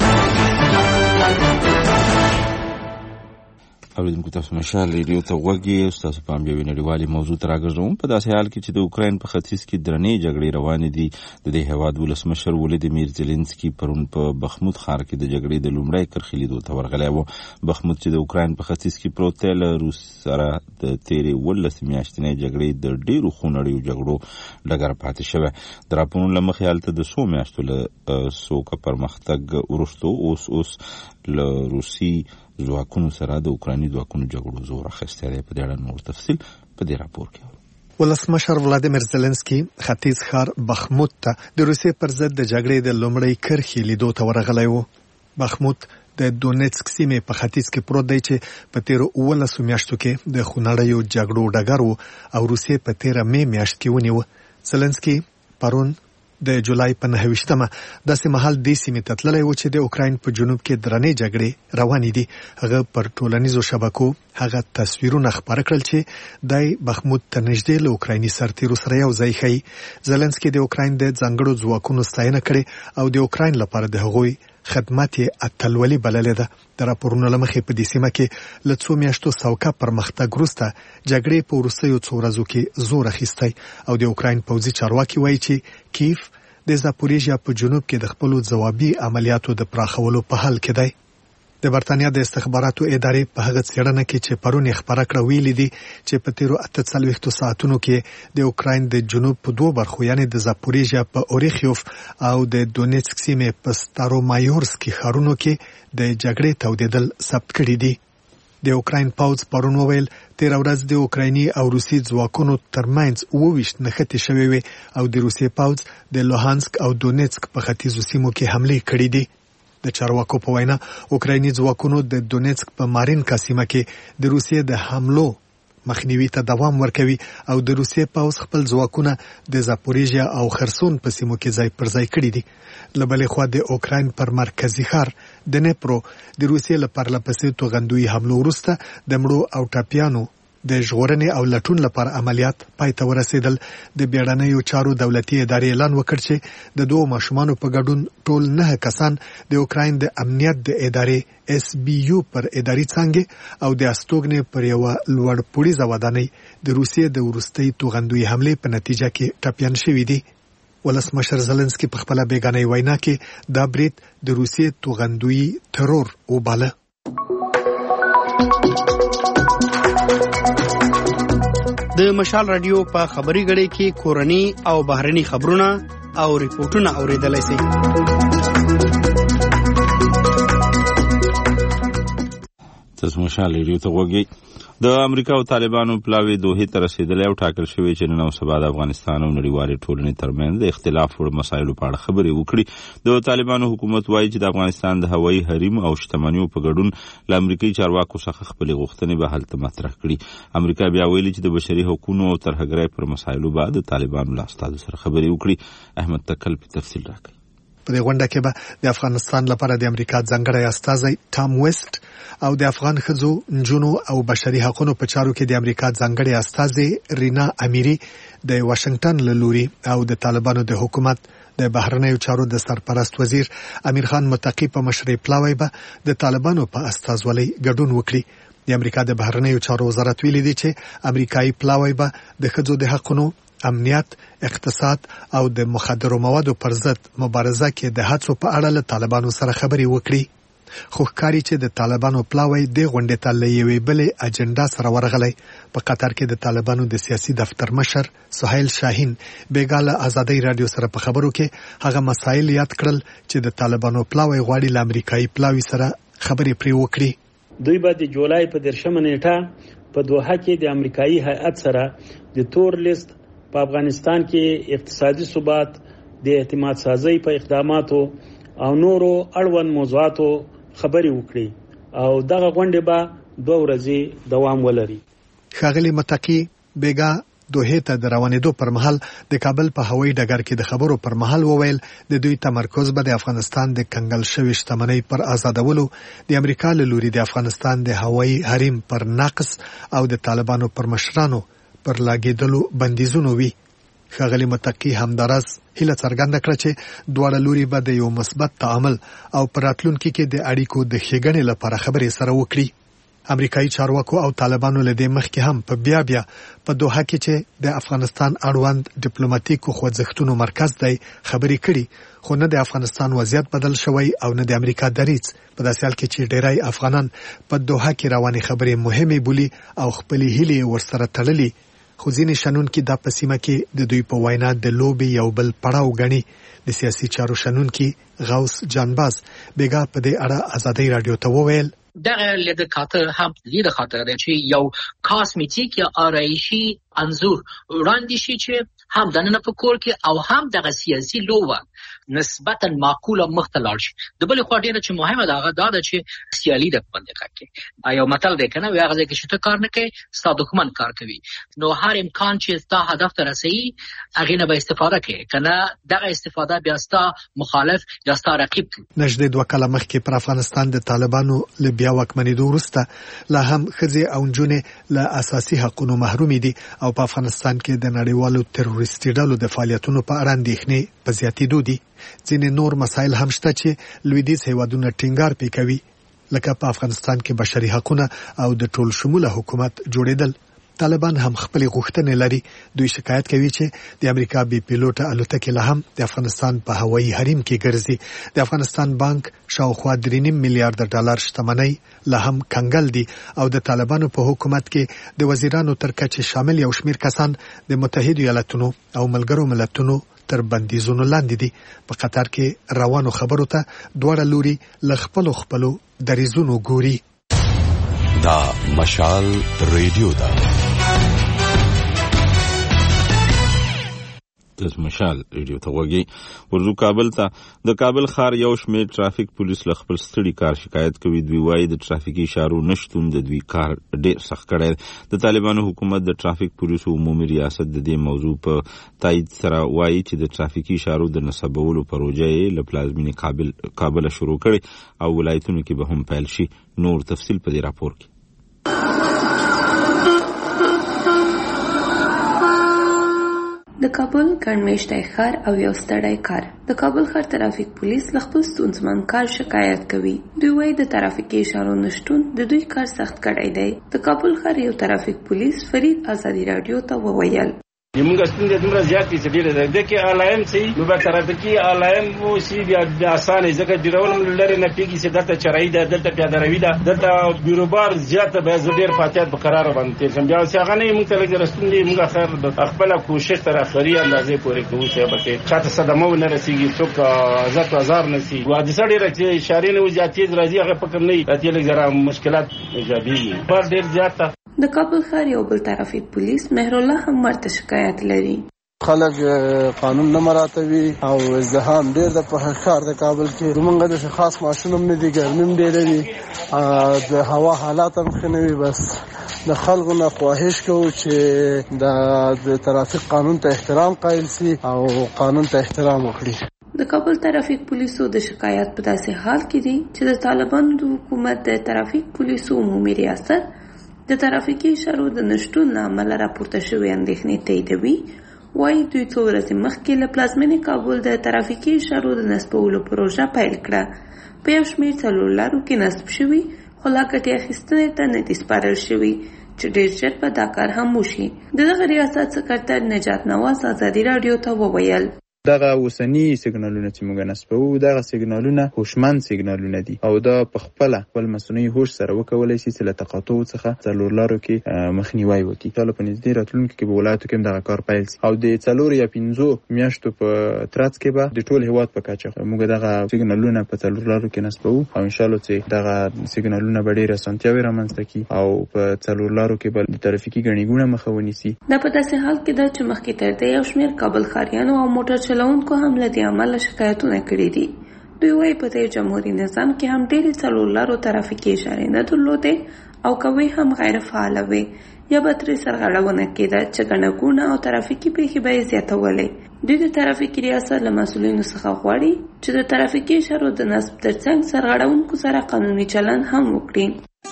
اوریدونکو تاسو مشال ریډیو ته غوږی، تاسو په یوې نړیوالې موضوع ته راګرځوم. په داسې حال کې چې د اوکراین په ختیځ کې درنې جګړې روانې دي، د دې هېواد ولسمشر ولادیمیر زيلنسکي پرون په بخمود ښار کې د جګړې د لومړۍ کرښې لیدو ته ورغلی و. بخمود چې د اوکراین په ختیځ کې پروت دی، له روس سره د تېرې اوولس میاشتنۍ جګړې د ډېرو خونړیو جګړو ډګر پاتې شوی. د راپورونو له مخې هلته د څو میاشتو له سوکه پرمختګ وروسته اوس اوس له روسي ځواکونو سره د اوکرایني ځواکونو جګړو زور اخیستی دی. په دې اړه نور تفصیل په دې راپور کې. ولسمشر ولادیمیر زيلنسکي ختیځ ښار بخمود ته د روسیې پر ضد د جګړې د لومړۍ کرښې لیدو ته ورغلی و. بخمود د دونیتسک سیمې په ختیځ کې پروت دی چې په تیرو اوولسو میاشتو کې د خونړیو جګړو ډګر و او روسیې په تیره مې میاشت کې ونیو. زيلنسکي پرون د جولای په نهه ویشتمه داسې مهال دې سیمې ته تللی و چې د اوکراین په جنوب کې درنې جګړې روانې دي. هغه پر ټولنیزو شبکو هغه تصویرونه خپاره کړل چې دای بخمود ته نږدې له اوکرایني سرتیرو سره یو ځای ښیي. زيلنسکي د اوکراین د ځانګړو ځواکونو ستاینه کړې او د اوکراین لپاره د هغوی خدمت یې اتلولي بللې ده. د راپورونو له مخې په دې سیمه کې له څو میاشتو سوکه پرمختګ وروسته جګړې په وروستیو څو ورځو کې زور اخیستی او د اوکراین پوځي چارواکي وایي چې کیف د زاپوریژیا په جنوب کې د خپلو ځوابي عملیاتو د پراخولو په حال کې دی. د برتانیا د استخباراتو ادارې په هغه څېړنه کې چې پرون یې خپاره کړه ویلي دي چې په تیرو اته څلوېښتو ساعتونو کې د اوکراین د جنوب په دوو برخو یعنې د زاپوریژیا په اوریخیوف او د دونیتسک سیمې په ستارومایورسکي ښارونو کې د جګړې تودېدل ثبت کړي دي. د اوکراین پوځ پرون وویل تیره ورځ د اوکرایني او روسي ځواکونو ترمنځ اووه ویشت نښتې شوې وې او د روسیې پوځ د لوهانسک او دونیتسک په ختیځو سیمو کې حملې کړې دي. د چارواکو په وینا اوکرایني ځواکونو د دونیتسک په مارینکا سیمه کې د روسیې د حملو مخنیوي ته دوام ورکوي او د روسیې پوځ خپل ځواکونه د زاپوریژیا او خرسون په سیمو کې ځای پر ځای کړي دي. له بلې خوا د اوکراین پر مرکزي ښار د نیپرو د روسیې له پرله پسې توغندوي حملو وروسته د مړو او ټپیانو د ژغورنې او لټون لپاره عملیات پای ته ورسېدل. د بیړنیو چارو دولتي ادارې اعلان وکړ چې د دوو ماشومانو په ګډون ټول نه کسان د اوکراین د امنیت د ادارې اس بي یو پر اداري څانګې او د استوګنې پر یوه لوړ پوړیزه ودانۍ د روسیې د وروستۍ توغندوي حملې په نتیجه کې ټپیان شوي دي. ولسمشر زيلنسکي په خپله بیګانۍ وینا کې دا برید د روسیې توغندوي ترور وباله. د مشال رادیو په خبري غړي کې کورني او بهرني خبرونه او ریپورتونه اوریدلای شئ. تاسو مشال رادیو ته وګورئ. د امریکا او طالبانو پلاوی دوه ته رسیدلی او ټاکل شوی چې نن او سبا د افغانستان او نړیوالې ټولنې ترمنځ د اختلاف وړ مسایلو په اړه خبرې وکړي. د طالبانو حکومت وایي چې د افغانستان د هوایي حریم او شتمنیو په ګډون له امریکایي چارواکو څخه خپلې غوښتنې به هلته مطرح کړي. امریکا بیا ویلي چې د بشري حقوقو او ترهګرۍ پر مسایلو به د طالبانو له استازو سره خبرې وکړي. احمد تکل په تفصیل راکړي. په دې غونډه کې به د افغانستان لپاره د امریکا ځانګړی استازی ټام ویسټ او د افغان ښځو، نجونو او بشري حقوقو په چارو کې د امریکا ځانګړی استازی رینا امیری د واشنگټن له لوري او د طالبانو د حکومت د بهرنیو چارو د سرپرست وزیر امیر خان متقی په مشرۍ پلاوی به د طالبانو په استازولۍ ګډون وکړي. د امریکا د بهرنیو چارو وزارت ویلي دی چې امریکایي پلاوی به د ښځو د حقوقو، امنیت، اقتصاد او د مخدرو موادو پر ضد مبارزه کې د هڅو په اړه له طالبانو سره خبرې وکړي. خو ښکاري چې د طالبانو پلاوی د غونډې ته له یوې بلې اجنډا سره ورغلی. په قطر کې د طالبانو د سیاسي دفتر مشر سهیل شاهین بیګا له ازادۍ رادیو سره په خبرو کې هغه مسایل یاد کړل چې د طالبانو پلاوی غواړي له امریکایي پلاوی سره خبرې پرې وکړي. دوی به د جولای په دیرشمه نیټه په دوحه کې د امریکایي هیئت سره د تور لیست په افغانستان کې اقتصادي ثبات، د اعتماد سازۍ په اقداماتو او نورو اړوند موضوعاتو خبرې وکړي او دغه غونډه به دوه ورځې دوام ولري. ښاغلي متقی بیګا دوحه ته د روانېدو پر مهال د کابل په هوایي ډګر کې د خبرو پر مهال وویل د دوی تمرکز به د افغانستان د کنګل شوی شتمنۍ پر آزادولو، د امریکا له لوري د افغانستان د هوایي حریم پر نقص او د طالبانو پر مشرانو پر لاګېدلو بندیزونو وي. ښاغلي متقی همداراز هیله څرګنده کړه چې دواړه لوري به د یو مثبت تعامل او په راتلونکي کې د اړیکو د ښېګڼې لپاره خبرې سره وکړي. امریکایي چارواکو او طالبانو له دې مخکې هم په بیا بیا په دوحه کې چې د افغانستان اړوند ډیپلوماټیکو خوځښتونو مرکز دی خبرې کړي، خو نه د افغانستان وضعیت بدل شوی او نه د امریکا دریځ، په داسې حال کې چې ډیری افغانان په دوحه کې روانې خبرې مهمې بولي او خپلې هیلې ورسره تړلي. خو ځینې شنونکي دا په سیمه کې د دوی په وینا د لوبې یو بل پړاو ګڼي. د سیاسي چارو شنونکي غوث جانباز بیګا په دې اړه ازادۍ رادیو ته وویل دغه لید خاطر هم لید خاطر دی چې یو کاسمیتیک یا آرایشي انظور وړاندې شي چې هم دننه په کور کې او هم دغه سیاسي لوبه نسبتا معقوله مختلف شي. د بل خو ډیره چې مهمه ده هغه دا ده چې سیالي د باندې کوي. یو متل دی کنه وی هغه چې ته کار نه کوي ستا دښمن کار کوي، نو هر امکان چې ستا هدف ته رسي هغه نه به استفاده کوي، کنه دغه استفاده بیا ستا مخالف یا ستا رقیب کوي. نږدې دوه کاله مخکې پر افغانستان د طالبانو له بیا واکمنېدو وروسته لا هم ښځې او نجونې له اساسي حقوقو محرومې دي او په افغانستان کې د نړیوالو تروریستي ډلو د فعالیتونو په اړه اندېښنې په زیاتېدو دي. ځینې نور مسایل هم شته چې لویدیځ هیوادونه ټینګار پې کوي، لکه په افغانستان کې بشري حقونه او د ټول شموله حکومت جوړېدل. طالبان هم خپل غوښتنې لري. دوی شکایت کوي چې د امریکا بي پیلوټه الوتکې له هم د افغانستان په هوایي حریم کې ګرځي. د افغانستان بانک شاوخوا درې نیم میلیارډ ډالر شتمنۍ له هم کنګل دي او د طالبانو په حکومت کې د وزیرانو تر کچې شامل یو شمیر کسان د متحدو ایالاتونو او ملګرو ملتونو تر بندیزونو لاندې دي. په قطر کې روانو خبرو ته دواړه لوري له خپلو خپلو دریځونو ګوري. دا مشال ریډیو ده. د مشال ریډیو ته وګورئ. ورزو کابل ته د کابل ښار یو شمېر ټرافیک پولیس له خپل ستړي کار شکایت کوي. دوی وایي د ټرافیکي اشارو نشتون د دوی کار ډېر سخت کړی. د طالبانو حکومت د ټرافیک پولیسو عمومي ریاست د دې موضوع په تایید سره وایي چې د ټرافیکي اشارو د نصبولو پروژه یې له پلازمینې کابل کابل شروع کړې او ولایتونو کې به هم پیل شي. نور تفصیل په دې راپور کې. د کابل ګڼمېشتی ښار او یو ستړی کار. د کابل ښار ترافیک پولیس له خپل ستونزمن کار شکایت کوي. دوی وایي د ترافیکي اشارو نشتون د دوی کار سخت کړی دی. د کابل ښار یو ترافیک پولیس فرید ازادي رادیو ته وویل زموږ ستونزې دومره زیاتې چې ډېرې ده. دې کې الایم صحیح نو به ترافیکي الایم وشي بیا بیا اسانه ځکه ډیرول هم لرې نه پېږي چې دلته چرایي ده، دلته پیاده روي ده، دلته بیروبار زیاته به زه ډېر په احتیاط په قراره باندې تېر شم. بیا چې هغه نه وي موږ ته لږ ستونزې موږ خیر د خپله کوشش تر اخري اندازې پورې کوو چې پکې چاته صدمه ونه رسېږي، څوک عزت و ازار نه شي. حادثه ډېره چې اشارې نه وي زیات تېز راځي هغه فکر نه وي، دا تېز لږ ذره مشکلات ایجابېږي. بار ډېر زیات ده د کابل ښار یو بل ترافیک پولیس مهرالله هم ورته شکایت لري. خلک قانون نه مراعاتوي او ازدحام ډېر د په ښار د کابل کې زمونږ د خاص ماشین هم نه دي، ګرمي هم ډېره وي، د هوا حالات هم ښه نه وي. بس د خلکو نه خواهش کوو چې د ترافیک قانون ته احترام قایل سي او قانون ته احترام وکړي. د کابل ترافیک پولیسو د شکایت په داسې حال کې دي چې د طالبانو د حکومت د ترافیک پولیسو عمومي ریاست د ترافیکي اشارو د نشتون له امله راپورته شوې اندېښنې تاییدوي. وايي دوی څو ورځې مخکې له پلازمېنې کابل د ترافیکي اشارو د نصبولو پروژه پیل کړه. په یو شمېر څلور لارو کې نصب شوي، خو لا ګټې اخیستنې ته نه دي سپارل شوي چې ډېر ژر به دا کار هم وشي. د دغه ریاست سکرتر نجات نواز ازادي راډیو ته وویل دغه اوسنی سیګنالونه چې موږ نصبوو دغه سیګنالونه هوشمند سیګنالونه دي او دا په خپل خپل مصنوعي هوش سره وکولای شي چې له تقاطع څخه څلور لارو کې مخنیوي وکړي. تل په نږدې راتلونکي کې به ولایتو کې دغه کار پیل شي او د څلور یا پنځو میاشتو په ترڅ کې به د ټول هیواد په کچه موږ دغه سیګنالونه په څلور لارو کې نصبوو او ان شاء الله چې دغه سیګنالونه به ډېر اسانتیاوي رامنځته کړي او په څلور لارو کې به د ترافیکي ګڼې ګوڼه مخه ونیسي. دا په داسې حال کې ده چې مخکې تر دې یو شمېر کابل ښاریانو او موټر چلوونکو هم له دې امله شکایتونه کړي دي. دوی وايي په دې جمهوري نظام کې هم ډېرې څلور لارو ترافیکي اشارې نه درلودې او کوي هم غیر فعاله وي یا به ترې سرغړونه کېده چې ګڼه ګوڼه او ترافیکي پیښې به یې زیاتولې. دوی د ترافیکي ریاست له مسؤلینو څخه غواړي چې د ترافیکي اشارو د نصب ترڅنګ سرغړونکو سره قانوني چلند هم وکړي.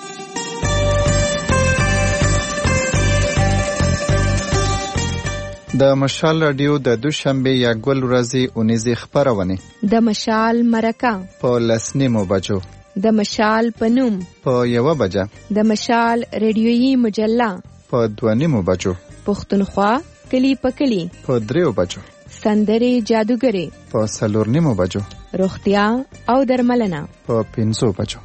د مشال رادیو د دوشنبه یا ګل ورځې اونیزې خبرونه د مشال مرکه په لسنیمو بجو، د مشال پنوم په یو بجه، د مشال ریډیویي مجله په دوانیمو بجو، پښتونخوا کلی په کلی په دریو بجو، سندرې جادوګرې په څلورنیمو بجو، روغتیا او درملنه په پنځو بجو.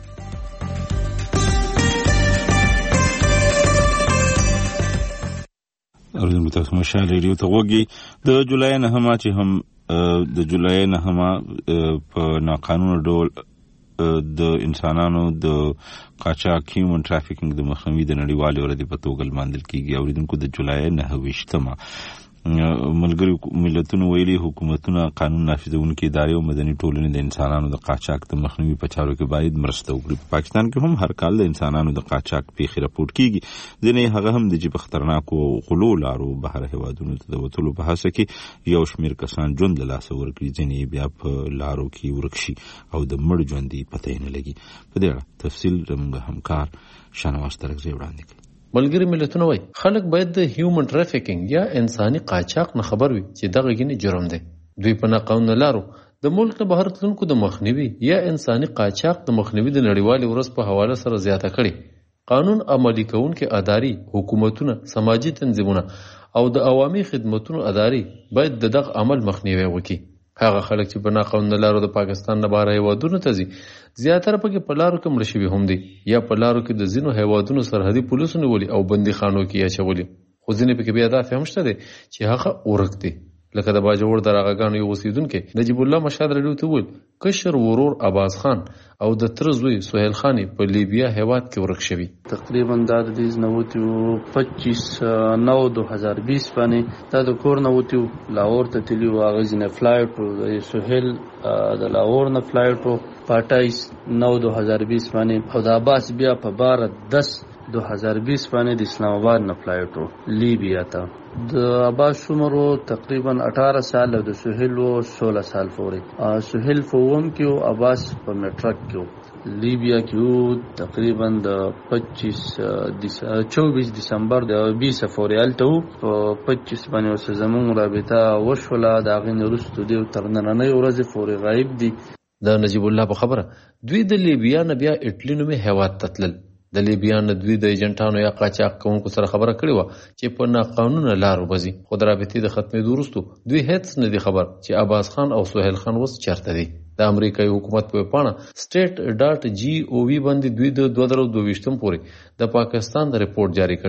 اردن تاسو مشال ریډیو ته وګورئ. د جولای نهمه چې هم د جولای نهمه په ناقانونه ډول د انسانانو د قاچاق هیومن ټرافیکینګ د مخنیوي د نړیوالې ورځې په توګه لمانځل کیږي. اوریدونکو د جولای نهه ویشتمه ملګري ملتونو ویلي حکومتونه قانون نافذونکي ادارې او مدني ټولنې د انسانانو د قاچاق د مخنیوي په چارو کې باید مرسته وکړي. په پاکستان کې هم هر کال د انسانانو د قاچاق پیښې راپورټ کیږي. ځینې هغه هم د چې په خطرناکو غلو لارو بهر هیوادونو ته د وتلو په هڅه کې یو شمېر کسان ژوند له لاسه ورکړي، ځینې بیا په لارو کې ورک شي او د مړ ژوند یې پته نه لګي. په دې اړه تفصیل زموږ همکار شانواز ترکزی وړاندې کوي. ملګری ملتونه وایي خلک باید د هیومن ټرافیکینګ یا انساني قاچاق نه خبر وي چې دغه ګینه جرم دی. دوی په ناقانونه لارو د ملک نه بهر تلونکو د مخنیوي یا انساني قاچاق د مخنیوي د نړیوالې ورځ په حواله سره زیاته کړي. قانون عملي کوونکي ادارې، حکومتونه، سماجي تنظیمونه او د عوامي خدماتو ادارې باید د دغه عمل مخنیوي وکړي. هغه خلک چې په ناقانونه لارو د پاکستان نه بهر هیوادونو ته ځي زیاتره پکې په لارو کې مړه شوي هم دي یا په لارو کې د ځینو هیوادونو سرحدي پولیسو نیولي او بندي خانو کې اچولي. خو ځینې پکې بیا دا فهم شته دی چې هغه ورک دي. لکه د باجوړ د راغګانو یو اوسیدونکی نجیب الله مشهد راډیو ته وویل کشر ورور عباس خان او د تر زوی سهیل خان په لیبیا هیواد کې ورک شوي. تقریبا دا د دې نوتیو پچیس نو دو هزار بیس باندې دا د کور نوتیو لاهور ته تللی و. هغه ځینې فلایټ د سهیل د لاهور نه فلایټ په اټایس نو دو هزار بیس باندې او د عباس بیا په بار دس دو هزار بیس باندې د اسلام آباد نه فلایټ لیبیا ته. د عباس عمرو تقریبا اٹھارہ سال او د سہیل و سولہ سال پورې. سہیل فوم کیو عباس په میټرک کیو لیبیا کیو تقریبا د پچیس چوبیس دسمبر د بیس فوریال ته په پچیس باندې اوس زمون رابطه وشوله. د هغې وروسته دی تر نننۍ ورځې پورې غایب دي. د نجیب الله په خبره دوی د لیبیا نه بیا اټلی نومې هیواد ته تلل. د لیبیا نه دوی د ایجنټانو یا قاچاق کوونکو سره خبره کړې وه چې په ناقانونه لارو به ځي. خو د رابطې د ختمېدو وروستو دوی هېڅ نه دي خبر چې عباس خان او سهیل خان اوس چېرته دي. د امریکایي حکومت په ویبپاڼه سټیټ ډاټ جي او وي باندې دوی د دوه زره دوه ویشتم پورې د پاکستان د رپورټ جاری کړی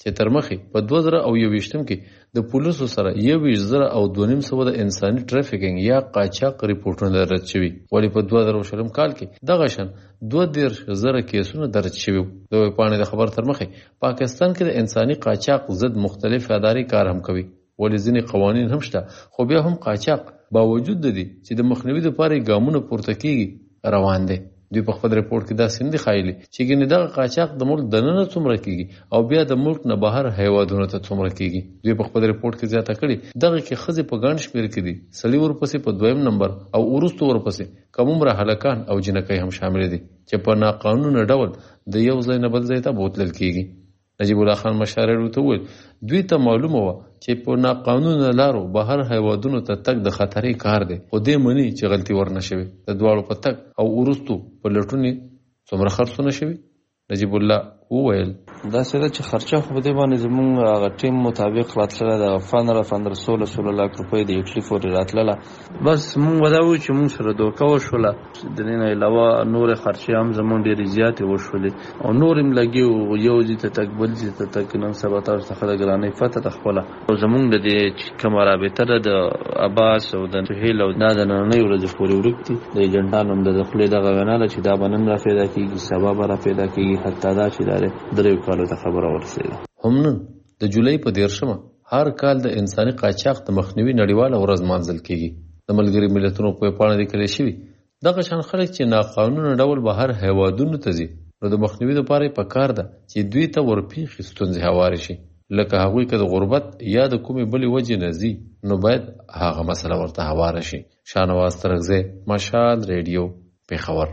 چې تر مخې په دوه زره او یوویشتم کې د پولیسو سره یوویشت زره او دوه نیم سوه د انساني ټرافیکینګ یا قاچاق ریپورټونه رد شوي، ولې په دوه زره شلم کال کې دغه شان دوه دېرش زره کیسونه درج شوي. د ویبپاڼې د خبر تر مخې پاکستان کې د انساني قاچاق ضد مختلف ادارې کار هم کوي، ولې ځینې قوانین هم شته، خو بیا هم قاچاق باوجود د دې چې د مخنیوي لپاره ګامونه پورته کیږي روان دي. دوی په خپل رپورټ کې دا سندې خایلي چې ګینې دغه قاچاق د ملک دننه څومره کیږي او بیا د ملک نه بهر هیوادونو ته څومره کیږي. دوی په خپل رپورټ کې زیاته کړي دغه کې ښځې په ګڼ شمېر کې دي، سړي ورپسې په دویم نمبر او وروسته ورپسې کمومره هلکان او جنکۍ هم شامل دي چې په ناقانونه ډول د یو ځای نه بل ځای ته بوتلل کیږي. نجیب الله خان مشاعره ورته وویل دوی ته معلومه وه چې په ناقانونه لارو بهر هیوادونو ته تګ د خطرې کار دی، خو دې مني چې غلطي ورنه شوې، د دواړو په تګ او وروستو په لټونې څومره خرڅونه شوي. نجیب الله وویل داسې ده چې خرچه خو په دې باندې زموږ هغه ټیم مطابق راتلله د پندره پندره سوله سوله لاک روپۍ د اټلي پورې راتلله. بس مونږ به دا وایو چې مونږ سره دوکه وشوله، د دې نه علاوه نورې خرچې هم زموږ ډېرې زیاتې وشولې او نور هم لګي وو، یو ځای ته تګ بل ځای ته تګ. نن سبا تاسو څخه د ګرانۍ پته ده خپله او زموږ د دې چې کومه رابطه ده د عباس او د سهیل او دا د نننۍ ورځې پورې ورک دي. د ایجنټانو هم د خولې دغه وینا ده چې دا به نن را پیدا کېږي، سبا به را پیدا کېږي، حتی دا چې دا دریو کالو ته خبره ورسېده. هم نن د جولای په دېرشمه هر کال د انساني قاچاق د مخنیوي نړیواله ورځ لمانځل کېږي. د ملګري ملتونو په ویبپاڼه لیکلی شوي دغه شان خلک چې ناقانونه ډول بهر هیوادونو ته ځي نو د مخنیوي لپاره یې پکار ده چې دوی ته ورپېښې ستونزې هوارې شي، لکه هغوی که د غربت یا د کومې بلې وجې نه ځي نو باید هغه مسله ورته هواره شي. شاهنواز ترغزی، مشال ریډیو، پېښور.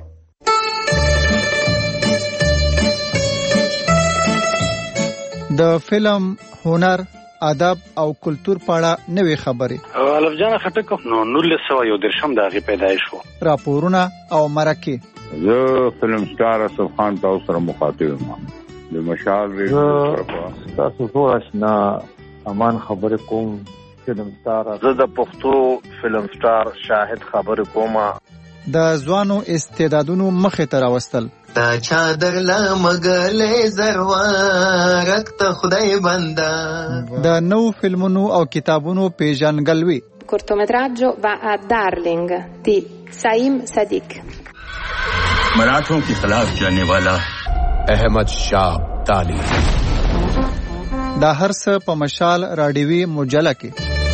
د فلم، هنر، ادب او کلتور په اړه نوې خبرې. الف جان خټک نو نولس سوه یو دېرشم د هغې پیدایش و. راپورونه او مرکې. زه فلم سټار اسف خان تاسو سره مخاطب یم. د مشال ریډیو تاسو ټول آشنا امان خبرې کوم. فلم سټار زه د پښتو فلم سټار شاهد خبرې کوم. د ځوانو استعدادونو مخې ته راوستل. تا چادر لا مګلې زروارک ته خدای بندا. د نو فلمونو او کتابونو پیژنګلوي. cortometraggio va a Darling di Saim Sadiq. मराठों के खिलाफ जाने वाला अहमद शाह अब्दाली. دا هر څه په مشال راډیوي مجله کې.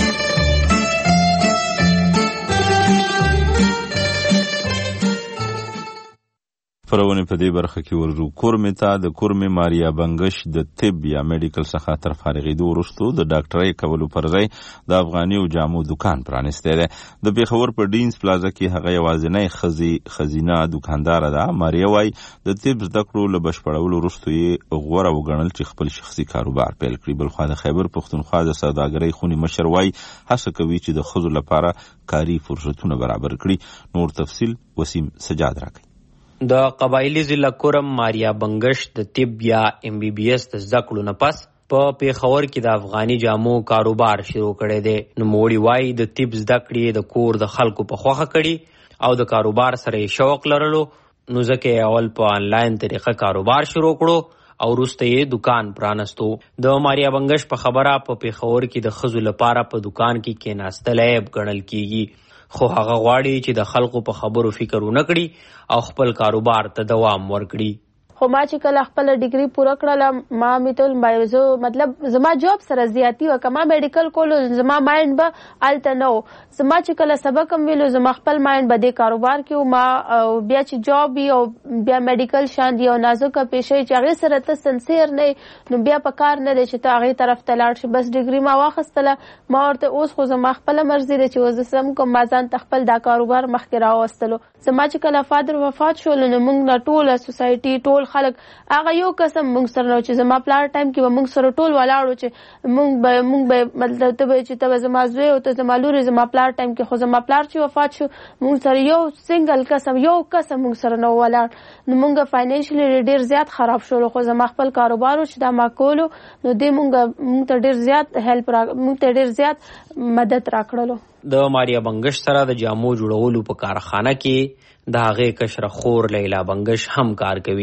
خبرونه په دې برخه کې ورزو. کورمې ته د کورمې ماریا بنګش د طب یا میډیکل څخه تر فارغېدو وروسته د ډاکټرۍ کولو پر ځای د افغاني او جامو دکان پرانستی دی. د پېښور په ډینز پلازا کې هغه یوازینۍ ښځې ښځینه دوکانداره ده. ماریا وایي د طب زده کړو له بشپړولو وروسته یې غوره وګڼل چې خپل شخصي کاروبار پیل کړي. بلخوا د خیبر پښتونخوا د سوداګرۍ خونې مشر وایي هڅه کوي چې د ښځو لپاره کاري فرصتونه برابر کړي. نور تفصیل وسیم سجاد راکوي. د قبایلی ضلع کورم ماریا بنګش د طب یا ام بی بی اس د زده کړو نه پس په پیښور کې د افغاني جامو کاروبار شروع کړی دی. نوموړي وایي د طب زده کړې د کور د خلکو په خوښه کړي او د کاروبار سره یې شوق لرلو، نو ځکه یې اول په آنلاین طریقه کاروبار شروع کړو او وروسته یې دکان پرانستو. د ماریا بنګش په خبره په پیښور کې د ښځو لپاره په دکان کې کېناستل عیب ګڼل کیږي، خو هغه غواړي چې د خلکو په خبرو فکر ونه کړي او خپل کاروبار ته دوام ورکړي. خو ما چې کله خپل ډیګري پوره کړله ما میتل بایوزو مطلب زما جاب سره زیاتی و کما میډیکل کولو زما مایند به الته نو زما چې کله سبق هم ویلو زما خپل مایند به د کاروبار کې ما بیا چې جاب وي او بیا میډیکل شان دی او نازکه پیشې چې هغه سره ته سنسیر نه نو بیا په کار نه دی چې ته هغه طرف ته لاړ شي. بس ډیګري ما واخستله ما ورته اوس خو زما خپل مرزي دی چې وز سم کوم ما ځان تخپل دا کاروبار مخکې راوستلو. زما چې کله فادر وفات شو نو موږ نه ټوله سوسایټي ټول خلک هغه یو قسم موږ سره نو چې زما پلار ټایم کې موږ سره ټول ولاړو چې موږ به موږ به مطلب ته چې ته زما زوی او ته زما لوري زما پلار ټایم کې خو زما پلار چې وفات شو موږ سره یو سنگل قسم یو قسم موږ سره نو ولاړ نو موږ فاینانشلی ډیر زیات خراب شو. خو زما خپل کاروبار چې دا ما کولو نو دې موږ موږ ته ډیر زیات هیلپ را موږ ته ډیر زیات مدد راکړلو. د ماریا بنګش سره د جامو جوړولو په کارخانه کې د هغې کشره خور لیلا بنګش هم کار کوي.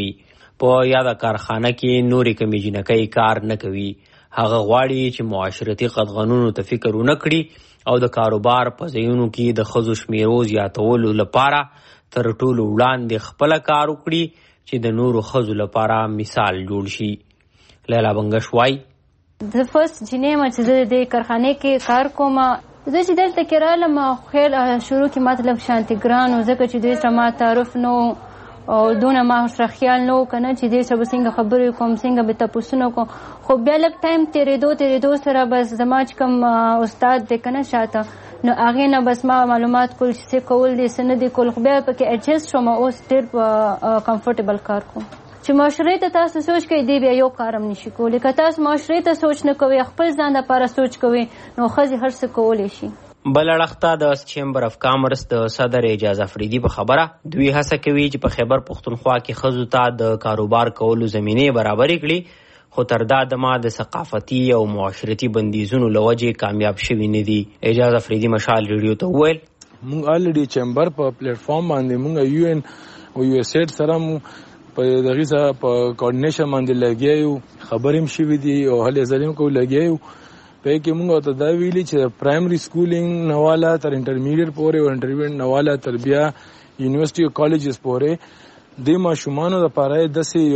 په یاده کارخانه کې نورې کمې جنکۍ کار نه کوي. هغه غواړي چې معاشرتي قدغنونو ته فکر ونه کړي او د کاروبار په ځایونو کې د ښځو شمیرو زیاتولو لپاره تر ټولو وړاندې خپله کار وکړي چې د نورو ښځو لپاره مثال جوړ شي. لیلا بنګش وایي زه فرست جینۍ یم چې زه د دې کارخانې کې کار کوم. زه چې دلته کې رالم خیر شروع کې مطلب شانتي ګران و ځکه چې دوی سره ما تعارف نه او دونه ما سره خیال نه و که نه چې دوی سره به څنګه خبرې کوم څنګه به تپوسونه کوم. خو بیا لږ ټایم تېرېدو تېرېدو سره بس زما چې کوم استاد دی که نه شاته نو هغې نه بس ما معلومات کول چې څه کول دي څه نه دي کول. خو بیا پکې ایډجسټ شوم اوس ډېر په کمفرټیبل کار کوم. چې معاشرې ته تاسو سوچ کوئ دی بیا یو کار هم نشي کولی. که تاسو معاشرې ته سوچ نه کوئ خپل ځان دپاره سوچ کوئ نو ښځې هر څه کولی شي. بل اړخ ته د چیمبر اف کامرس د صدر اعجاز افریدي په خبره دوی هڅه کوي چې په خیبر پښتونخوا کې ښځو ته د کاروبار کولو زمینې برابرې کړي، خو تر دا دمه د ثقافتي او معاشرتي بندیزونو له وجې کامیاب شوي نه دي. اعجاز افریدي مشال ریډیو ته وویل موږ الریډي چیمبر په پلیټ فارم باندې موږ یو ان او یو اس ایډ سره په دغه سره په کوارډینیشن باندې لګیا یو، خبرې هم شوي دي او هلې ځلې کو لګیا یو. په کې موږ ته دا ویلي چې پرایمري سکولینګ نواله تر انټرمیډیټ پورې او انټرمیډیټ نواله تر بیا یونیورسيټي او کالجز پورې د ماشومانو لپاره داسې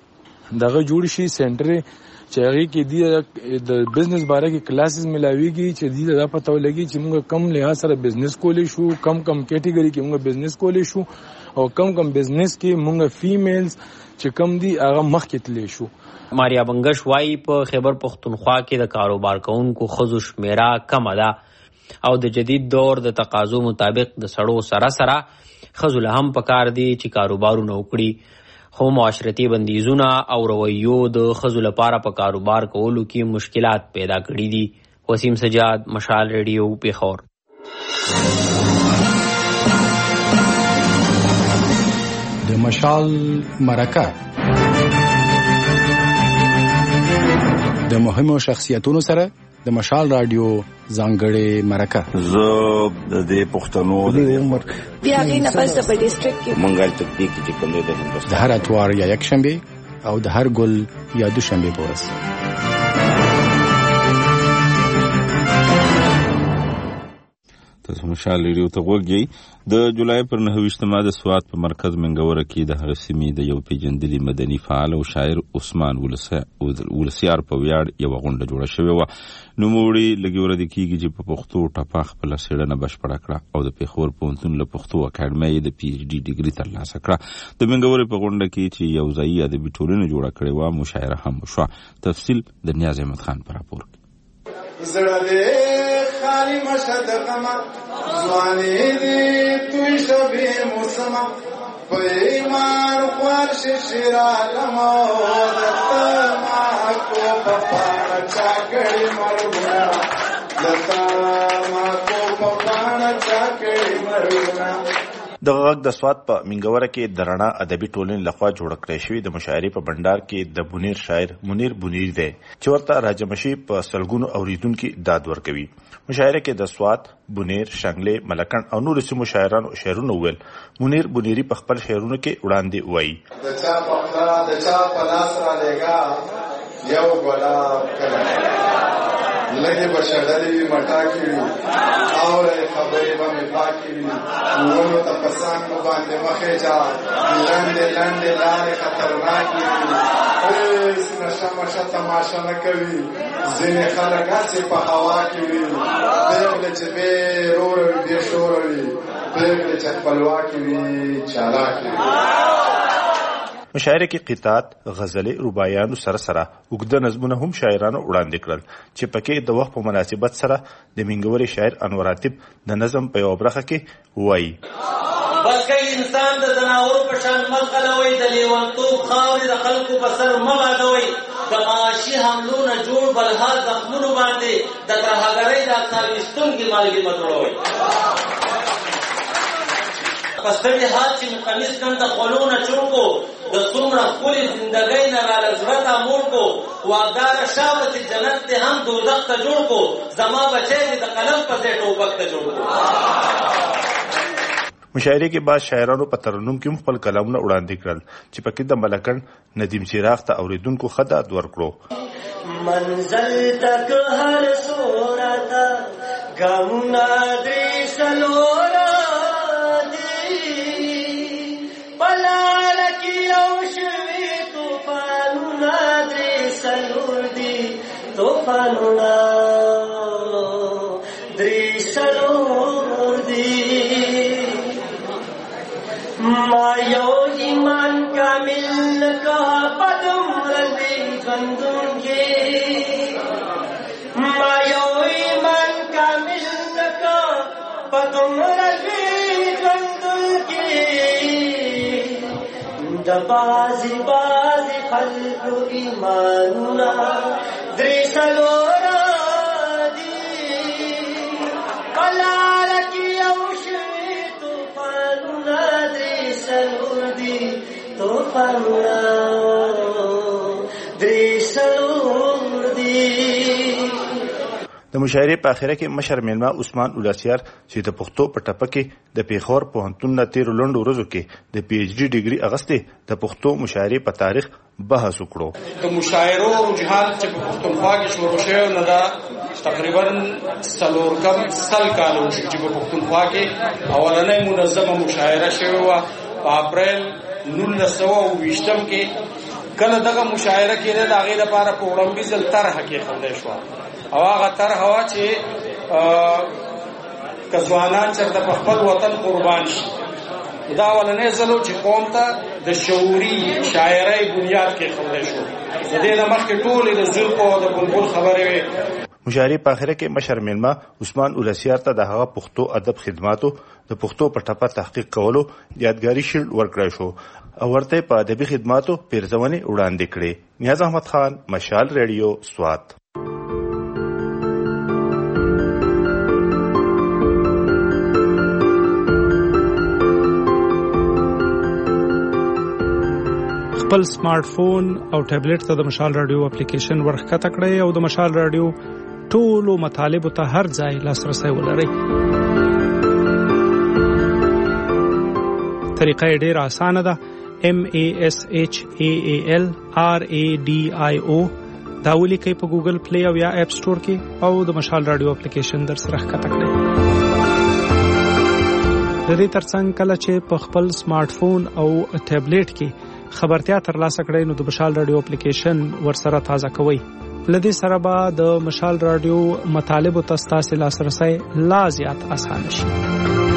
یو دغه جوړ شي سنټر چې هغه کې دی د بزنس باره کې کلاسز ملاويږي چې دی دا پته ولګي چې موږ کم لحاظ سره بزنس کولای شو، کم کم کیټګوري کې موږ بزنس کولای شو او کم کم بزنس کې موږ فیمیلز چې کم دی هغه مخکې تللی شو. ماریا بنګش وایي په خیبر پښتونخوا کې د کاروبار کوونکو ښځو شمیره کمه ده او د جدید دور د تقاضو مطابق د سړو سره سره ښځو له هم پکار دي چې کاروبارونه وکړي. خو معاشرتي بندیزونه او رویو د ښځو لپاره په کاروبار کولو کې مشکلات پیدا کړي دي. وسیم سجاد، مشال ریډیو، پیښور. د مشال مرکه د مهمو شخصیتونو سره د مشال رادیو ځانګړې مرکه. زه د دې پښتنو د عمر بیا غي نه پس په ډیسټریکټ کې منګل تطبیق چې کوم د هندوستان د هر اتوار یا یک شنبه او د هر ګل یا دوشنبه په ورځ. تاسو مشال ریډیو ته وګورئ. د جولای پر نهه ویشتمه د سوات په مرکز منګوره کې د هغه سیمې د یو پیژندلي مدني فعال او شاعر عثمان ولسیار په ویاړ یوه غونډه جوړه شوې وه. نوموړي لږې ورځې کېږي چې په پښتو ټپه خپله څېړنه بشپړه کړه او د پېښور پوهنتون له پښتو اکاډمۍ د پي ایچ ډي ډګري ترلاسه کړه. د منګورې په غونډه کې چې یو ځایي ادبي ټولنه جوړه کړې وه مشاعره هم وشوه. تفصیل د نیاز احمد خان په راپور کې. زړه دې خالي مشهد غما ځواني دې توي شبي موسما په ایمان خوار ششرا لمو دته ما کو په پاڼه چا کړي مرګونه دته ما کو په پاڼه چا کړي مرګونه. دغه غږ د سوات په منګوره کې د رڼا ادبي ټولنې لخوا جوړ کړی شوی د مشاعرې په بندر کې د بونیر شاعر منیر بونیر دی چې ورته راجمشي په سلګونو اوریدونکو داد ورکوي. مشاعره کې د سوات، بونیر، شنګلې، ملکن او نور سیمو شاعرانو شعرونه ویل. منیر بونیری په خپل شعرونو کې وړاندې وایي د چا په خلا د چا په لاس را لګا یو ګلاب کړه لګي بشړلې وي مټا کړي او خبرې به مې پاکې وي ورونو ته پسان کو باندې مخې جا لاندې لاندې لارې خطرناکې وي هیڅ نشه مشه تماشه نه کوي ځینې خلک هسې په هوا کې وي پرېږدي چې بې روره وي بې شوره وي پرېږدي چې خپلواکې وي چالاکې وي. مشاعره کې قطعات، غزلې، رباعیانو سره سره اوږده نظمونه هم شاعرانو وړاندې کړل چې پکې د وخت په مناسبت سره د منګورې شاعر انور عاطف د نظم په یوه برخه کې وایي بلکې انسان د ځناورو په شان ملغلوئ د لیونتوب خاورې د خلکو په سر مه بادوئ د معاشي حملو نه جوړ بلحال زخمونو باندې د ترهګرۍ د اقتاویستونکي مالګې مه جوړوئ پستړي حال چې مقمیز کم د خولو نه چوړ کو د څومره ښکلې زندګۍ نه راله زړه ته موړ کو واګداره شاوه چې جنت دې هم دوزخ ته جوړ کو زما بچی دې د قلم په ځای ټوپک ته جوړ کو. مشاعره کې بعض شاعرانو په ترنم کې خپل کلامونه وړاندې کړل چې پکې د ملکن ندیم چراغ ته اوریدونکو خدات ورکړو. منزل تک هر صورت غمنا دې سلورا دې پلال کی اوشوي طوفاننا دې سلور دې طوفاننا دې سلور دې ما یو ایمان کامل کا پدم رضی بندون کے ما یو ایمان کامل کا پدم رضی بندون کے دبازی بازی خلق ایماننا دریسلورا دی پلال کی اوشوی طوفاننا دریسلور دی طوفاننا دریسلور دی. د مشاعرې په اخره کې مشر میلمه عثمان اولاسیار چې د پښتو په ټپه کې د پیښور پوهنتون نه تیرو لنډو ورځو کې د پی ایچ ډي ډیګري اغستې د پښتو مشاعرې په تاریخ بحث وکړو. د مشاعرو رجحان چې په پښتونخوا کې شروع شوی نه دا تقریبا څلور کم سل کالو چې په پښتونخوا کې اولنۍ منظمه مشاعره شوې وه په اپریل نولس سوه اوه ویشتم کې. کله دغه مشاعره کېده د هغې لپاره په وړاندې ځل طرحه کېښودی شوه او هغه طرحه وه چې که ځوانان چېرته په خپل وطن قربان شي. دا اولنی ځل و چې قوم ته د شعوري شاعرۍ بنیاد کېښودی شو. د دې نه مخکې ټولې د زلفو او د بلبل خبرې وې. مشاعرې په اخره کې مشر میلمه عثمان اولاسیار ته د هغه پښتو ادب خدماتو د پښتو په ټپه تحقیق کولو یادګاري شیلډ ورکړی شو او ورته په ادبي خدماتو پیرزونې وړاندې کړې. نیاز احمد خان، مشال ریډیو، سوات. خپل سمارټ فون او ټابلیټ ته د مشال رادیو اپلیکیشن ورښکته کړئ او د مشال رادیو ټولو مطالبو ته هر ځای لاسرسی ولرئ. طریقه یې ډېره اسانه ده. M A S H A A L R A D I O دا ولیکئ په ګوګل پلی او یا اپ سټور کې او د مشال رادیو اپلیکیشن در سره ښکته کړئ. د دې ترڅنګ کله چې په خپل سمارټ فون او ټابلیټ کې خبرتیا ترلاسه کړئ نو د مشال رادیو اپلیکیشن ورسره تازه کوئ. له دې سره به د مشال رادیو مطالبو ته ستاسې لاسرسی لا زیات اسانه شي.